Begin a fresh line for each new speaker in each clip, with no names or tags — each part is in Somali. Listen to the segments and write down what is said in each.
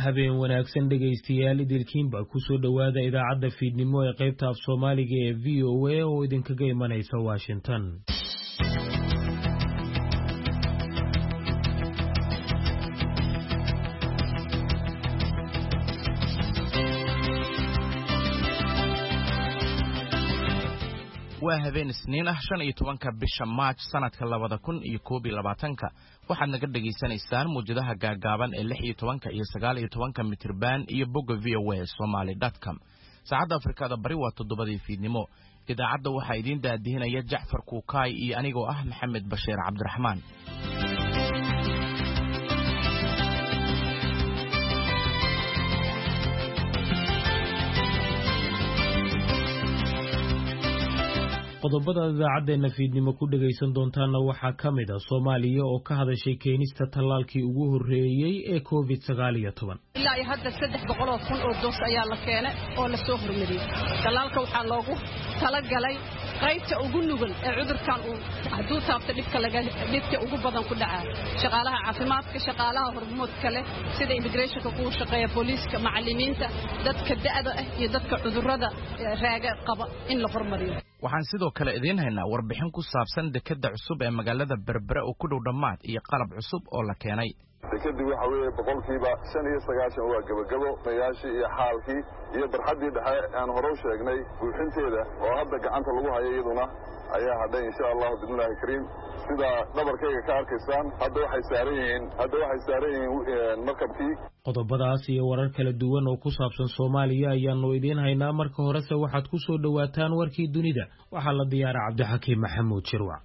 habeen wanaagsan dhegaystayaal idilkiinba ku soo dhawaada idaacadda fiidnimo ee qaybta af Soomaaliga ee VOA oo idinkaga imanaysa Washington.
waa habeen isniin ah 15 bisha March sanadka 2021 waxaad naga dhageysanaysaan muujadaha gaagaaban ee 16 iyo 19 mitirban iyo bogga voasomali.com. saacadda Afrikada bari waa 7 fiidnimo. idaacadda waxaa idin daadihinaya Jacfar Kuukay iyo anigoo ah Maxamed Bashiir Cabdiraxmaan.
qodobada idaacaddeena fiidnimo ku dhagaysan doontaana waxaa ka mid ah Soomaaliya oo ka hadashay keenista tallaalkii ugu horeeyay ee COVID-19.
ilaa hadda 300,000 oo doos ayaa la keenay oo la soo hormariyay. tallaalka waxaa loogu talagalay qaybta ugu nugul ee cudurkan uu hadduu taabto dhibka ugu badan ku dhaca shaqaalaha caafimaadka, shaqaalaha hormoodka leh sida immigrationka ku shaqeeya, booliiska, macallimiinta, dadka da'da ah iyo dadka cudurrada raaga qaba in la hormariyo.
waxaan sidoo kale idin haynaa warbixin ku saabsan dekada cusub ee magaalada Berbera oo ku dhow dhamaad iyo qalab cusub oo la keenay.
dekadu waxa weeye boqolkiiba 95 waa gabagabo mayaashii iyo xaalkii iyo barxadii dhexe aan hore u sheegnay buuxinteeda oo hadda gacanta lagu hayo iyaduna ayaa hadda insha Allah billahi kariim sida dhabarkayga ka arkaysaan hadda waxay saaran yihiin markabkii.
qodobadaas iyo warar kala duwan oo ku saabsan Soomaaliya ayaanu idin haynaa. marka horese waxaad ku soo dhawaataan warkii dunida. waxaa la diyaaray Cabdixakiim Maxamuud Shirwac.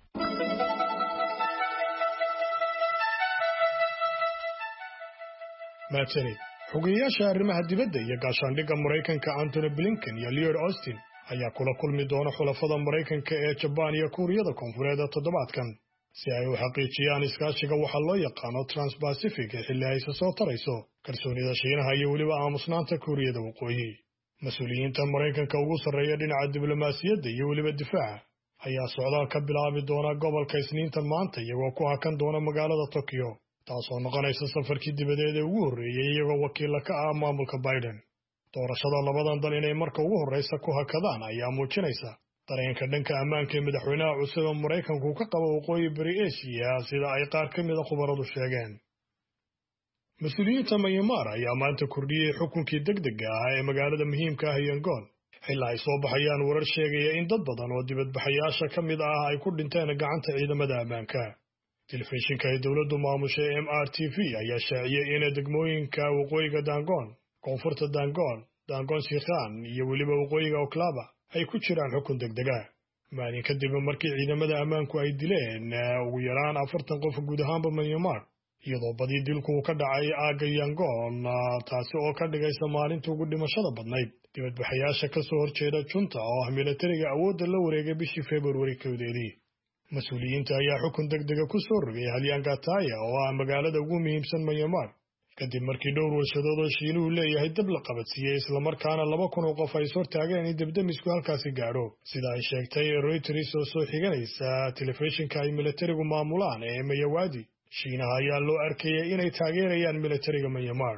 maadsani xogeyaasha arrimaha dibadda iyo gaashaandhigga Mareykanka Anthony Blinken iyo Lloyd Austin ayaa kula kulmi doona xulafada Mareykanka ee Japan iyo Kuuriyada Koonfureed toddobaadkan si ay u xaqiijiyaan iskaashiga waxa loo yaqaano Trans-Pacific ee xilli ay soo tarayso kalsoonida Shiinaha iyo weliba aamusnaanta Kuuriyada Waqooyi. mas'uuliyiinta Mareykanka ugu sarreeya dhinaca diblomaasiyadda iyo weliba difaaca ayaa socdaal ka bilaabi doona gobolka Isniinta maanta iyagoo ku hakan doona magaalada Tokyo, taasoo noqonaysa safarkii dibadeed ee ugu horreeyay iyagoo wakiil ka ah maamulka Biden. doorashada labadan dal inay marka ugu horreysa ku hakadaan ayaa muujinaysa dareenka dhanka ammaanka ee madaxweynaha cusub ee Mareykanku ka qabo waqooyi bari Aasiya sida ay qaar ka mid ah khubaradu sheegeen. mas'uuliyiinta Myanmar ayaa maanta kordhiyay xukunkii degdega ah ee magaalada muhiimka ah Yangon xilli ay soo baxayaan warar sheegaya in dad badan oo dibadbaxayaasha ka mid ah ay ku dhinteen gacanta ciidamada ammaanka. telefishinka ay dowladdu maamushay MRTV ayaa shaaciyay in degmooyinka waqooyiga Dangon, koonfurta Dangon Sikhan iyo weliba waqooyiga Oklaba ay ku jiraan xukun degdega. maalin kadib markii ciidamada ammaanku ay dileen ugu yaraan 40 qof guud ahaanba Myanmar, iyadoo badi dilku ka dhacay aagga Yangon, taasi oo ka dhigaysa maalintii ugu dhimashada badnayd dibadbaxayaasha ka soo horjeeda junta oo ah militariga awoodda la wareegay bishii February 2. mas'uuliyiinta ayaa xukun degdega ku soo rogay Halyangataya oo ah magaalada ugu muhiimsan Myanmar kadib markii dhowr warshadood oo Shiinuhu leeyahay dab la qabadsiiyey isla markaana 2,000 oo qof ay soo taageen in debdemisku halkaasi gaadho, sida ay sheegtay Reuters oo soo xiganaysa telefishinka ay militarigu maamulaan ee Mayawadi. Shiinaha ayaa loo arkayay inay taageerayaan militariga Myanmar.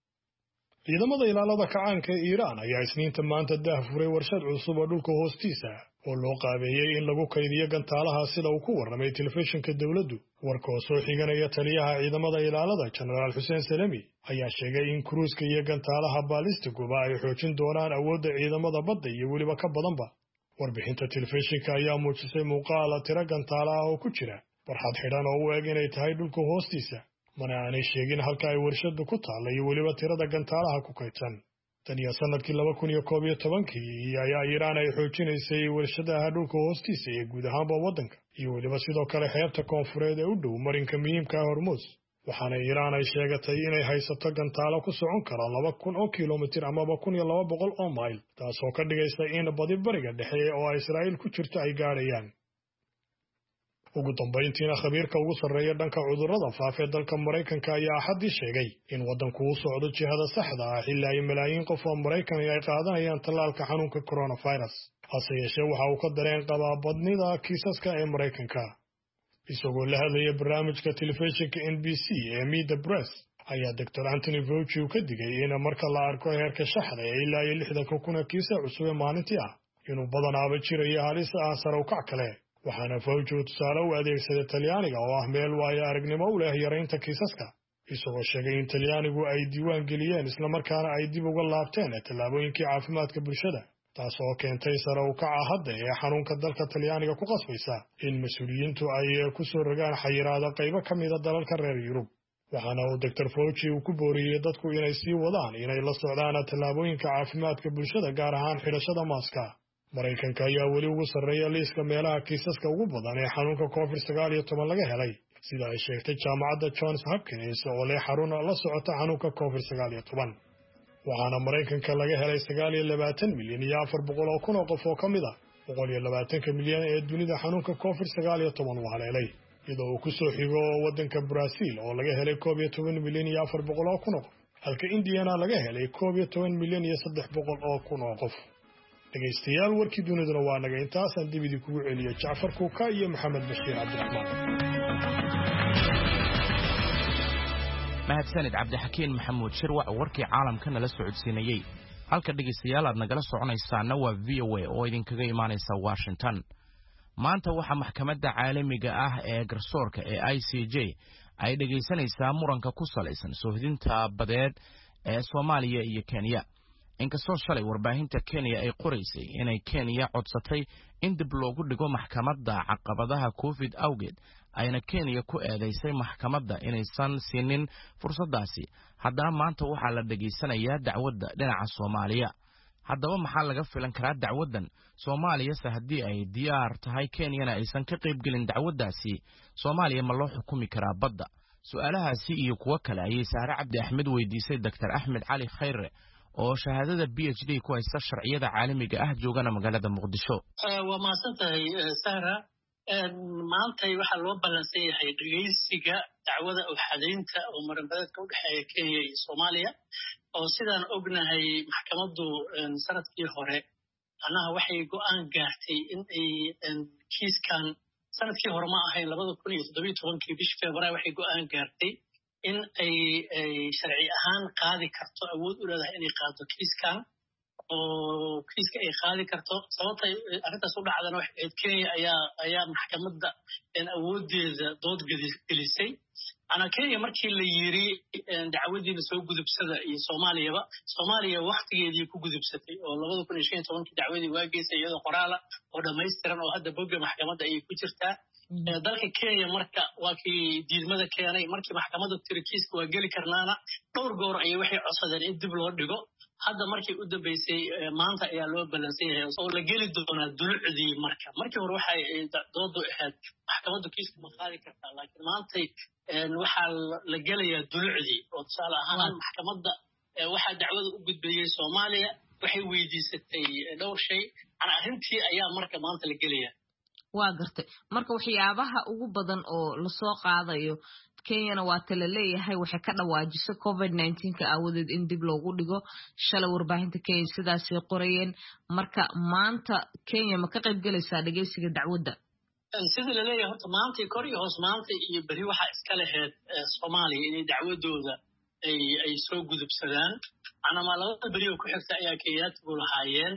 ciidamada ilaalada kacaanka ee Iiraan ayaa Isniinta maanta daahfuray warshad cusub oo dhulka hoostiisa oo loo qaabeeyay in lagu kaydiyo gantaalaha sida uu ku warramay telefishinka dawladdu. warka oo soo xiganaya taliyaha ciidamada ilaalada Generaal Hussein Salami ayaa sheegay in kruuska iyo gantaalaha balistiguba ay xoojin doonaan awoodda ciidamada badda iyo weliba ka badanba. warbixinta telefishinka ayaa muujisay muuqaal tiro gantaalaha oo ku jira barxad xidhan oo u eg inay tahay dhulka hoostiisa, mana aanay sheegin halka ay warshadu ku taalla iyo weliba tirada gantaalaha ku kaydsan. tan iyo sanadkii 2011 ayaa Iiraan ay xoojinaysay warshadaha dhulka hoostiisa ee guud ahaanba waddanka iyo weliba sidoo kale xeebta koonfureed ee u dhow marinka muhiimka ah Hormuz, waxaana Iiraan ay sheegatay inay haysato gantaalo ku socon kara 2,000 oo kiiloomitir ama 1,200 oo mayl, taasoo ka dhigaysa in badi bariga dhexe oo Israa'iil ku jirto ay gaadhayaan. ugu dambeyntiina khabiirka ugu sarreeya dhanka cudurrada faafa ee dalka Mareykanka ayaa Axaddii sheegay in waddanku uu socdo jihada saxda ah xilli ay malaayiin qof oo Mareykan ay qaadanayaan tallaalka xanuunka coronavirus. hase yeeshee waxa uu ka dareen qabaa badnida kiisaska ee Mareykanka. isagoo la hadlaya barnaamijka telefishinka NBC ee Meet the Press ayaa Dr. Anthony Fauci uu ka digay in marka la arko heerka shaxda ee ilaa 60,000 kiis cusub maalintii ah inuu badanaaba jirayo halis ah sare u kac kale. waxaana Fauci uu tusaale u adeegsaday Talyaaniga oo ah meel waayo aragnimo u leh yaraynta kiisaska, isagoo sheegay in Talyaanigu ay diiwaan geliyeen isla markaana ay dib uga laabteen tallaabooyinkii caafimaadka bulshada, taas oo keentay sare u kaca hadda ee xanuunka dalka Talyaaniga ku qasbaysa in mas'uuliyiintu ay ku soo rogaan xayiraado qaybo ka mid ah dalalka reer Yurub. waxaana uu Dr. Fauci uu ku booriyay dadku inay sii wadaan inay la socdaan tallaabooyinka caafimaadka bulshada, gaar ahaan xidhashada maaska. Maraykanka ayaa weli ugu sarreeya liiska meelaha kiisaska ugu badan ee xanuunka COVID-19 laga helay, sida ay sheegtay jaamacadda Johns Hopkins oo leh xarun la socota xanuunka COVID-19. waxaana Maraykanka laga helay 29 milyan iyo 400,000 oo qof oo ka mid ah 120 milyan ee dunida xanuunka COVID-19 uu haleelay, iyadoo uu ku soo xigo waddanka Brazil oo laga helay 11 milyan iyo 400,000 qof, halka Indiana laga helay 11 milyan iyo 300,000 oo qof. dhegaystayaal, warkii duniduna waa naga intaas. aan dib idinkugu celiyo Jacfar Kuuka iyo Maxamed Bashiir Cabdiraxmaan.
mahadsanid cabdixakiin maxamuud shirwac warkii caalamka nala socodsiinayay. halka dhegaystayaal aad nagala soconaysaana waa VOA oo idinkaga imaanaysa Washington. maanta waxaa maxkamadda caalamiga ah ee garsoorka ee ICJ ay dhegaysanaysaa muranka ku salaysan soohdinta badeed ee Soomaaliya iyo Kenya. inkastoo shalay warbaahinta Kenya ay qoraysay inay Kenya codsatay in dib loogu dhigo maxkamadda caqabadaha COVID awgeed, ayna Kenya ku eedeysay maxkamadda inaysan siinin fursadaasi, haddana maanta waxaa la dhageysanayaa dacwadda dhinaca Soomaaliya. haddaba maxaa laga filan karaa dacwaddan Soomaaliya haddii ay diyaar tahay Kenyana aysan ka qaybgelin dacwaddaasi? Soomaaliya ma loo xukumi karaa badda? su'aalahaasi iyo kuwo kale ayay Sahre Cabdi Axmed weydiisay Dr. Axmed Cali Khayre oo shahaadada PhD ku haysta sharciyada caalamiga ah joogana magaalada Muqdisho.
waa maasantahay Sahra. maanta waxaa loo balansan yahay dhageysiga dacwada xadaynta oo muranbadeedka u dhexeeya Kenya iyo Soomaaliya, oo sidaan ognahay maxkamaddu sanadkii hore waxay go'aan gaartay in ay kiiskan sanadkii hore ma ahayn 2017 bishii Febraayo waxay go'aan gaartay in ay sharci ahaan qaadi karto, awood u leedahay inay qaado kiiskan, oo kiiska ay qaadi karto. sababta arrintaas u dhacdana waxay ahayd Kenya ayaa maxkamadda awoodeeda dood gelisay. Kenya markii la yiri dacwadiina soo gudubsada iyo Soomaaliya waqtigeedii ku gudubsatay oo 2015 dacwadii waa geysay iyadoo qoraal oo dhameystiran oo hadda bogga maxkamadda ay ku jirtaa. dalka Kenya marka waa kii diidmada keenay, markii maxkamaddu tiri kiiska waa geli karnaana dhowr goor ayay waxay codsadeen in dib loo dhigo. hadda markii u dambeysay maanta ayaa loo balansan yahay oo la geli doonaa dulucdii. markii hore waxay doodu ahayd maxkamaddu kiiska ma qaadi kartaa, laakiin maanta waxaa la gelayaa dulucdii. oo tusaale ahaan maxkamadda waxaa dacwada u gudbiyey Soomaaliya, waxay weydiisatay dhowr shay. arrintii ayaa marka maanta la gelayaa.
waa gartay. marka waxyaabaha ugu badan oo la soo qaadayo Kenyana waa tala leeyahay waxay ka dhawaajisay COVID-19 aawadeed in dib loogu dhigo. shalay warbaahinta Kenya sidaas ay qorayeen. marka maanta Kenya ma ka qayb galaysaa dhageysiga dacwadda?
sida la leeyahay horta maanta kor iyo hoos, maanta iyo bari waxa iska lahayd Soomaaliya inay dacwadooda ay soo gudubsadaan. labada bari oo ku xigta ayaa Kenyaatigu lahaayeen.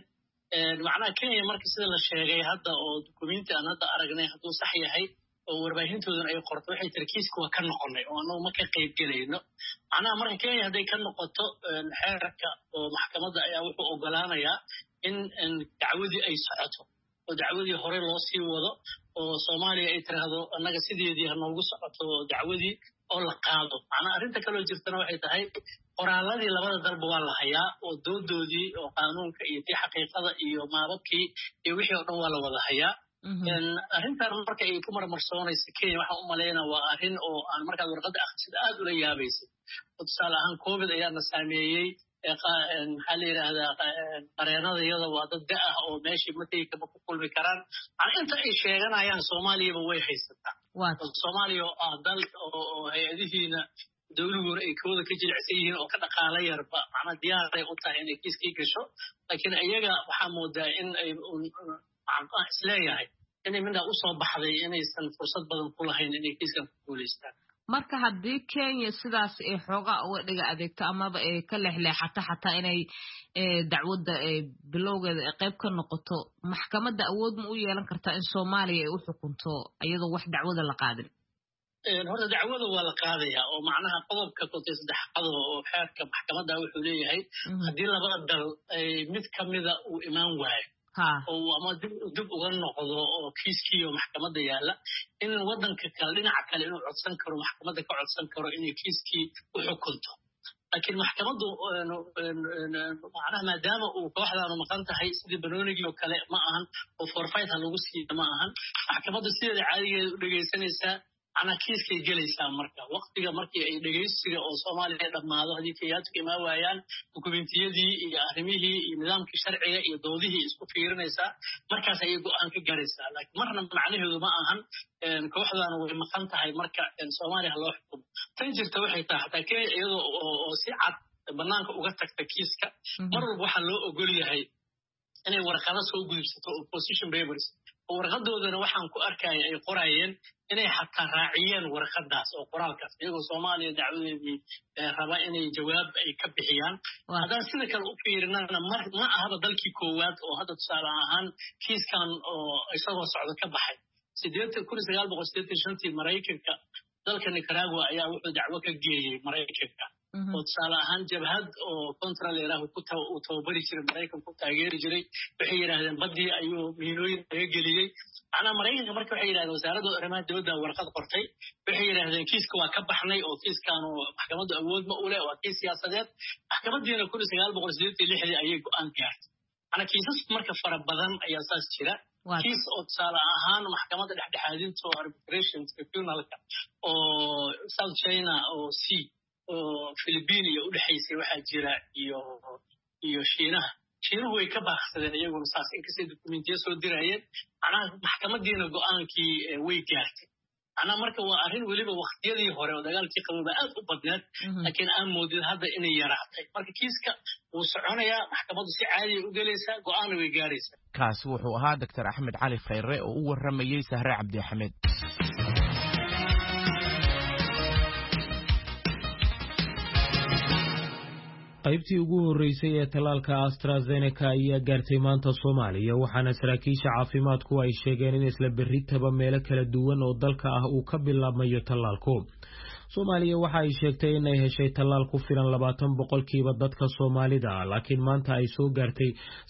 Kenya marka sida la sheegay hadda oo dukumeenti aan hadda aragnay hadduu sax yahay oo warbaahintoodana ay qorto, waxay tiri kiiska waa ka noqonay oo annagu ma ka qayb gelayno. marka Kenya hadday ka noqoto xeerka oo maxkamadda ayaa wuxuu ogolaanayaa in dacwadii ay socoto oo dacwadii hore loo sii wado oo Soomaaliya ay tiraahdo annaga sideedii ha noogu socoto dacwadii oo la qaado. arrinta kaloo jirtana waxay tahay qoraaladii labada dalba waa la hayaa oo doodoodii oo qaanuunka iyo tii xaqiiqada iyo maababkii iyo wixii oo dhan waa la wada hayaa. arrintan marka ay ku marmarsoonaysa Kenya waxaan u maleynaa waa arrin oo aan markaad warqadda akhrisid aad ula yaabaysid. oo tusaale ahaan COVID ayaana saameeyey. maxaa la yidhaahdaa qareenadayada waa dad da ah oo meeshii mategi kama ku kulmi karaan. inta ay sheeganayaan Soomaaliyaba way haysataa. Soomaaliya oo ah dal oo hay-adihiina dawladuhuna ay kooda ka jilicsan yihiin oo ka dhaqaala yarba diyaaray u tahay inay kiiskii gasho. laakiin iyaga waxaa moodaa in ay isleeyahay inay midna u soo baxday inaysan fursad badan ku lahayn inay kiiskan ku guulaystaan.
marka haddii Kenya sidaas ay xoogaa uga dhiga adeegto amaba ay ka leexleexato xataa inay dacwadda bilowgeeda qayb ka noqoto maxkamadda awood ma u yeelan kartaa in Soomaaliya ay u xukunto iyadoo wax dacwada la qaadin
horta dacwada waa la qaadayaa oo macnaha qodobka 13 oo xeerka maxkamadda wuxuu leeyahay haddii labada dal mid kamida uu imaan waayo oo ama dib uga noqdo oo kiiskiyo maxkamadda yaala in wadanka kale dhinaca kale inuu codsan karo maxkamadda ka codsan karo inay kiiskii u xukunto laakiin maxkamaddu macnaha maadaama uu kooxdaanu maqan tahay sidii banoonigii oo kale ma ahan oo forfait lagu siiyo ma ahan maxkamaddu sideeda caadigeeda u dhegaysanaysaa ana kiiskay gelaysaa marka waqtiga markii ay dhageysiga oo Soomaaliya dhamaado hadii kiyaadku imaa waayaan hukuumentiyadii iyo arrimihii iyo nidaamkii sharciga iyo doodihii isku fiirinaysaa markaas ay go'aan ka gaaraysaa laakiin marna macnaheedu ma ahan kooxdaanu way maqan tahay marka Soomaaliya loo xukumo tan jirta waxay tahay hataa Kenya iyadoo oo si cad banaanka uga tagta kiiska mar walba waxa loo ogol yahay inay warqado soo gudubsato opposition papers warqadoodana waxaan ku arkay ay qorayeen inay xataa raaciyeen warqadaas oo qoraalkaas iyagoo Soomaaliya dacwadeedii raba inay jawaab ay ka bixiyaan haddaan sida kale u fiirinana ma ahaba dalkii koowaad oo hadda tusaale ahaan kiiskan oo isagoo socdo ka baxay 1985 Mareykanka dalka Nicaragua ayaa wuxuu dacwo ka geeyay Mareykanka oo tusaale ahaan jabhad oo kontraleeraha ku tababari jiray Mareykanka ku taageeri jiray waxay yiraahdeen badii ayuu miinooyin laga geliyay ana Mareykanka marka waxay yiraahdeen wasaaradda arrimaha dibadda warqad qortay waxay yiraahdeen kiiska waa ka baxnay oo kiiskan maxkamaddu awood ma u leh waa kiis siyaasadeed maxkamadiina 1986 ayay go'aan gaartay ana kiisas marka fara badan ayaa saas jira kiis oo tusaale ahaan maxkamadda dhexdhexaadinta oo arbitration tribunalka oo South China oo oo Philippines iyo u dhaxaysay waxa jira iyo Shiinaha way ka baaqsadeen iyaguna saas in kasii dokumentiyo soo dirayeen ana maxkamadiina go'aankii way gaartay ana marka waa arrin waliba waqtiyadii hore oo dagaalkii qabooba aad u badneed laakiin aan moodid hadda inay yaraatay marka kiiska uu soconayaa maxkamaddu si caadi ah u galaysaa go'aan way gaaraysaa
kaasi wuxuu ahaa Dr. Axmed Cali Khayre oo u waramayay Sahre Cabdi Axmed
qaybtii ugu horeysay ee talaalka AstraZeneca ayaa gaartay maanta Soomaaliya waxaana saraakiisha caafimaadku ay sheegeen in isla berritaba meelo kala duwan oo dalka ah uu ka bilaabmayo talaalku Soomaaliya waxa ay sheegtay in ay heshay talaal ku filan 20% dadka Soomaalida laakiin maanta ay soo gaartay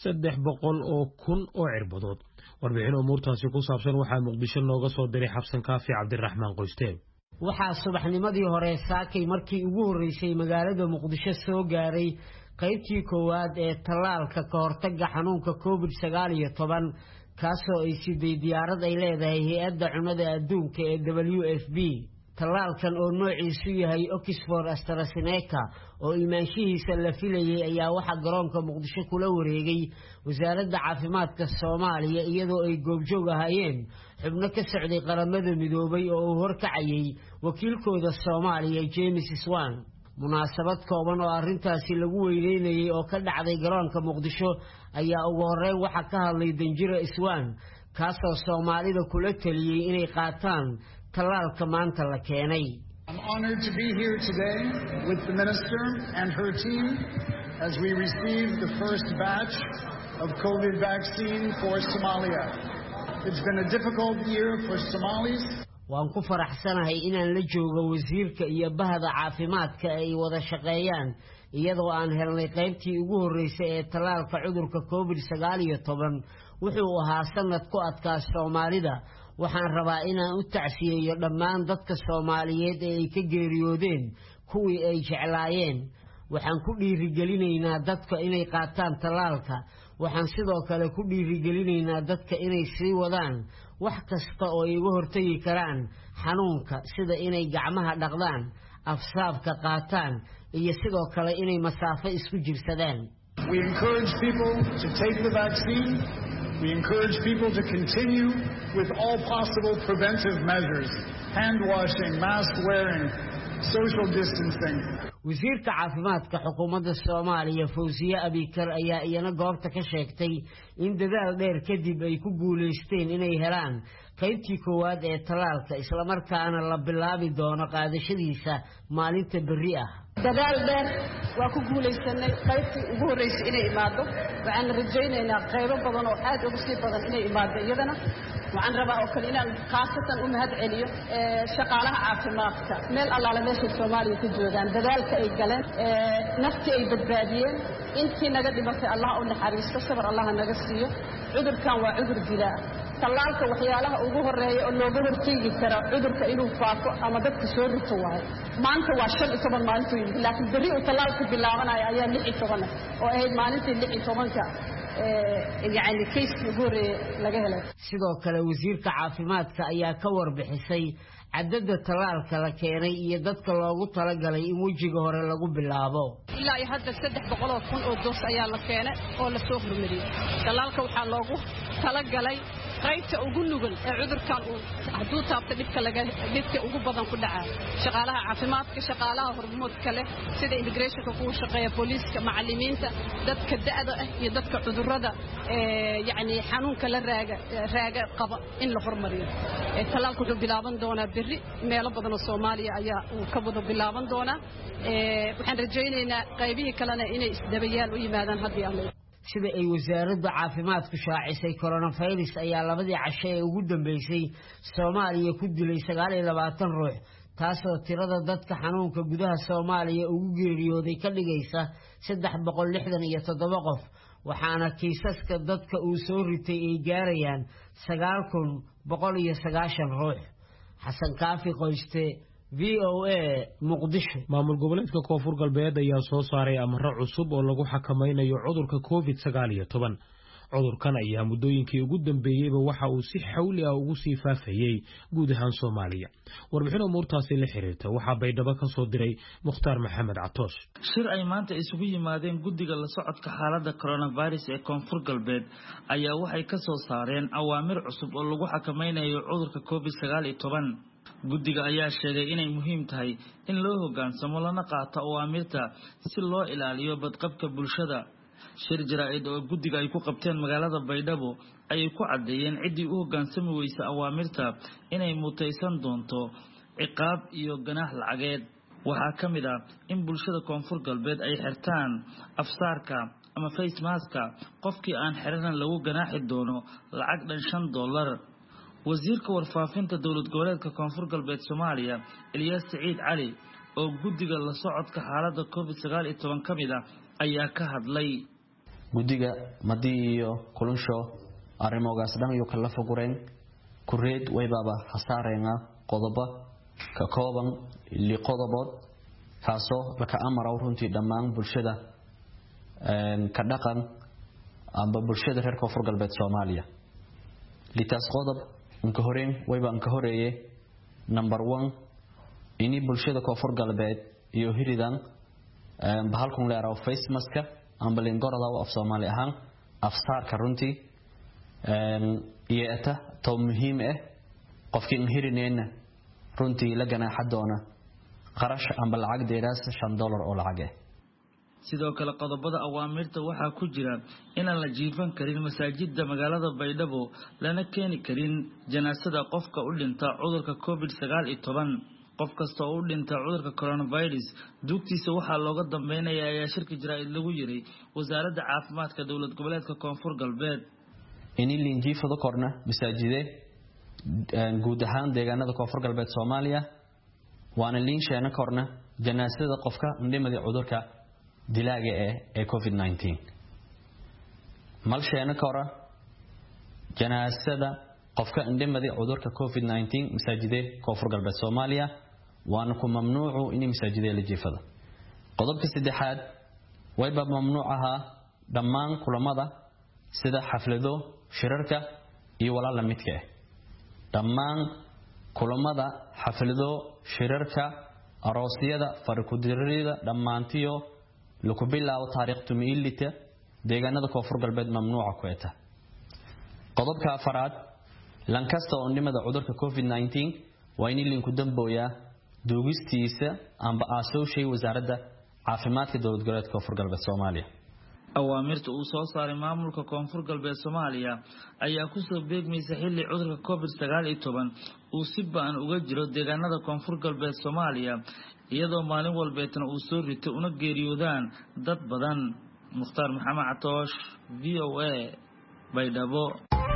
300,000 oo cirbadood warbixin umuurtaasi ku saabsan waxa Muqdisho nooga soo diray Xabsan Kaafi Cabdiraxmaan Qoysteen
waxaa subaxnimadii hore saakay markii ugu horeysay magaalada Muqdisho soo gaaray qaybtii koowaad ee talaalka ka hortagga xanuunka COVID-19 kaasoo ay siday diyaarad ay leedahay hay'adda cunnada adduunka ee WFP talaalkan oo noociisu yahay Oxford AstraZeneca oo imaanshihiisa la filayay ayaa waxa garoonka Muqdisho kula wareegay wasaaradda caafimaadka Soomaaliya iyadoo ay goobjoog ahaayeen xubno ka socday qaramada midoobay oo uu horkacayay wakiilkooda Soomaaliya James Swan munaasabad kooban oo arrintaasi lagu weyneynayay oo ka dhacday garoonka Muqdisho ayaa ugu horeyn waxa ka hadlay Danjiro Swan kaasoo Soomaalida kula taliyay inay qaataan talaalka maanta la keenay
I'm honored to be here today with the minister and her team as we receive the first batch of COVID vaccine for Somalia. It's been a difficult year for Somalis.
waan ku faraxsanahay inaan la joogo wasiirka iyo bahda caafimaadka ay wada shaqeeyaan iyadoo aan helnay qaybtii ugu horeysay ee talaalka cudurka COVID-19 wuxuu ahaa sanad ku adkaa Soomaalida waxaan rabaa inaan u tacsiyeeyo dhammaan dadka Soomaaliyeed ee ay ka geeriyoodeen kuwii ay jeclaayeen waxaan ku dhiirigelinaynaa dadka inay qaataan talaalka waxaan sidoo kale ku dhiirigelinaynaa dadka inay sii wadaan wax kasta oo ay uga hortagi karaan xanuunka sida inay gacmaha dhaqdaan afsaabka qaataan iyo sidoo kale inay masaafo isku jirsadaan
We encourage people to take the vaccine. We encourage people to continue with all possible preventive measures, hand washing, mask wearing, social distancing.
wasiirka caafimaadka xukuumadda Soomaaliya Fawziya Abikar ayaa iyana goobta ka sheegtay in dadaal dheer kadib ay ku guuleysteen inay helaan qaybtii koowaad ee talaalka isla markaana la bilaabi doono qaadashadiisa maalinta berri ah
dadaal dheer waa ku guuleysanay qaybtii ugu horeysay inay imaado waxaan rajaynaynaa qaybo badan oo aad ugu sii badan inay imaado iyadana waxaan rabaa oo kale inaan khaasatan u mahad celiyo shaqaalaha caafimaadka meel allaale meesha Soomaaliya ku joogaan dadaalka ay galeen naftii ay badbaadiyeen intii naga dhimatay Allah u naxariisto sabar Allah naga siiyo cudurkan waa cudur dilaa talaalka waxyaalaha ugu horeeya oo looga hortagi karo cudurka inuu faafo ama dadka soo rito waay maanta waa 15 maalintii laakiin berri uu talaalku bilaabanayo ayaa 16 oo ahayd maalintii 16ka يعني كيس يقول laga helay
sidoo kale wasiirka caafimaadka ayaa ka warbixisay cadada talaalka la keenay iyo dadka loogu talagalay in wajiga hore lagu bilaabo
ilaa ay hadda 300,000 oo doos ayaa la keenay oo la soo hormariyay talaalka waxa loogu talagalay qaybta ugu nugul ee cudurkan uu haduu taabto dhibka ugu badan ku dhaca shaqaalaha caafimaadka shaqaalaha hormoodka leh sida immigrationka ku shaqeeya booliska macallimiinta dadka da'da ah iyo dadka cudurrada yani xanuunka la raaga qaba in la hormariyo talaalku wuxuu bilaaban doonaa berri meelo badan oo Soomaaliya ayaa uu ka wada bilaaban doonaa waxaan rajaynaynaa qaybihii kalena inay isdabayaan u yimaadaan haddii aan
sida ay wasaaradda caafimaadku shaacisay coronavirus ayaa labadii casho ee ugu dambeysay Soomaaliya ku dilay 29 ruux taasoo tirada dadka xanuunka gudaha Soomaaliya ugu geeriyooday ka dhigaysa 367 qof waxaana kiisaska dadka uu soo ritay ay gaarayaan 9,190 ruux xasan kaafi qoyste VOA Muqdisho
maamul goboleedka Koonfur Galbeed ayaa soo saaray amaro cusub oo lagu xakameynayo cudurka COVID-19 cudurkan ayaa muddooyinkii ugu dambeeyayba waxa uu si xawli ah ugu sii faafayay guud ahaan Soomaaliya warbixin umuurtaasi la xiriirta waxa Baydhabo ka soo diray Mukhtaar Maxamed Catoosh
shir ay maanta isugu yimaadeen guddiga la socodka xaaladda coronavirus ee Koonfur Galbeed ayaa waxay ka soo saareen awaamir cusub oo lagu xakameynayo cudurka COVID-19 guddiga ayaa sheegay inay muhiim tahay in loo hoggaansamo lana qaato awaamirta si loo ilaaliyo badqabka bulshada shir jaraa'id oo guddiga ay ku qabteen magaalada Baydhabo ayay ku cadeeyeen cidii u hoggaansami weysa awaamirta inay mutaysan doonto ciqaab iyo ganaax lacageed waxaa ka mid ah in bulshada Koonfur Galbeed ay xirtaan afsaarka ama face mask qofkii aan xiran lagu ganaaxi doono lacag dhan $5 wasiirka warfaafinta dawlad goboleedka Koonfur Galbeed Soomaaliya Ilyas Saciid Cali oo guddiga la socodka xaaladda COVID-19 kamid ah ayaa ka hadlay
guddiga madii iyo kulunsho arrimogaas dhan iyo kala fogureen kureed way baba hasaareenga qodobo ka kooban li qodobood kaasoo laka amar runtii dhammaan bulshada ka dhaqan amba bulshada reer Koonfur Galbeed Soomaaliya litaas qodob inka horeen wayba inka horeeye number 1 ini bulshada Koonfur Galbeed iyo hiridan bahalkun leeyahay face mask amba lingorada af Soomaali ahaan afsaarka runtii iyata taw muhiim ah qofkii hirinayna runtii la ganaaxa doona qarash amba lacag deeraas $5 oo lacag ah
sidoo kale qodobada awaamirta waxa ku jira in aan la jiifan karin masaajidda magaalada Baydhabo lana keeni karin janaasada qofka u dhinta cudurka COVID-19 qof kasta oo u dhinta cudurka coronavirus dugtiisa waxa looga dambeeyay ayaa shirka jaraa'id lagu yiray wasaaradda caafimaadka dawlad goboleedka Koonfur Galbeed
in linjiifada korna masaajide guud ahaan deegaanada Koonfur Galbeed Soomaaliya waana liinsheena korna janaasada qofka dhimada cudurka dilaaga ee COVID-19 malsheena kora janaasada qofka dhimada cudurka COVID-19 masaajide Koonfur Galbeed Soomaaliya waana ku mamnuucu in masaajide la jiifada qodobka saddexaad way ba mamnuucaha dhammaan kulamada sida xaflado shirarka iyo walaal midka dhammaan kulamada xaflado shirarka aroosyada farkudirida dhammaantiyo lagu bilaabo taariikhda miilita deegaanada Koonfur Galbeed mamnuuca ku ah qodobka afraad lankasta oo dhimada cudurka COVID-19 waa in linku dambooya duugistiisa amba aasoo shay wasaaradda caafimaadka dowlad goboleedka Koonfur Galbeed Soomaaliya.
awaamirta uu soo saaray maamulka Koonfur Galbeed Soomaaliya ayaa ku soo beegmaysa xilli cudurka COVID-19 uu si ba'an uga jiro deegaanada Koonfur Galbeed Soomaaliya iyadoo maalin walbeetna uu soo rito una geeriyoodaan dad badan. Mukhtaar Maxamed Catoosh, VOA, Baydhabo.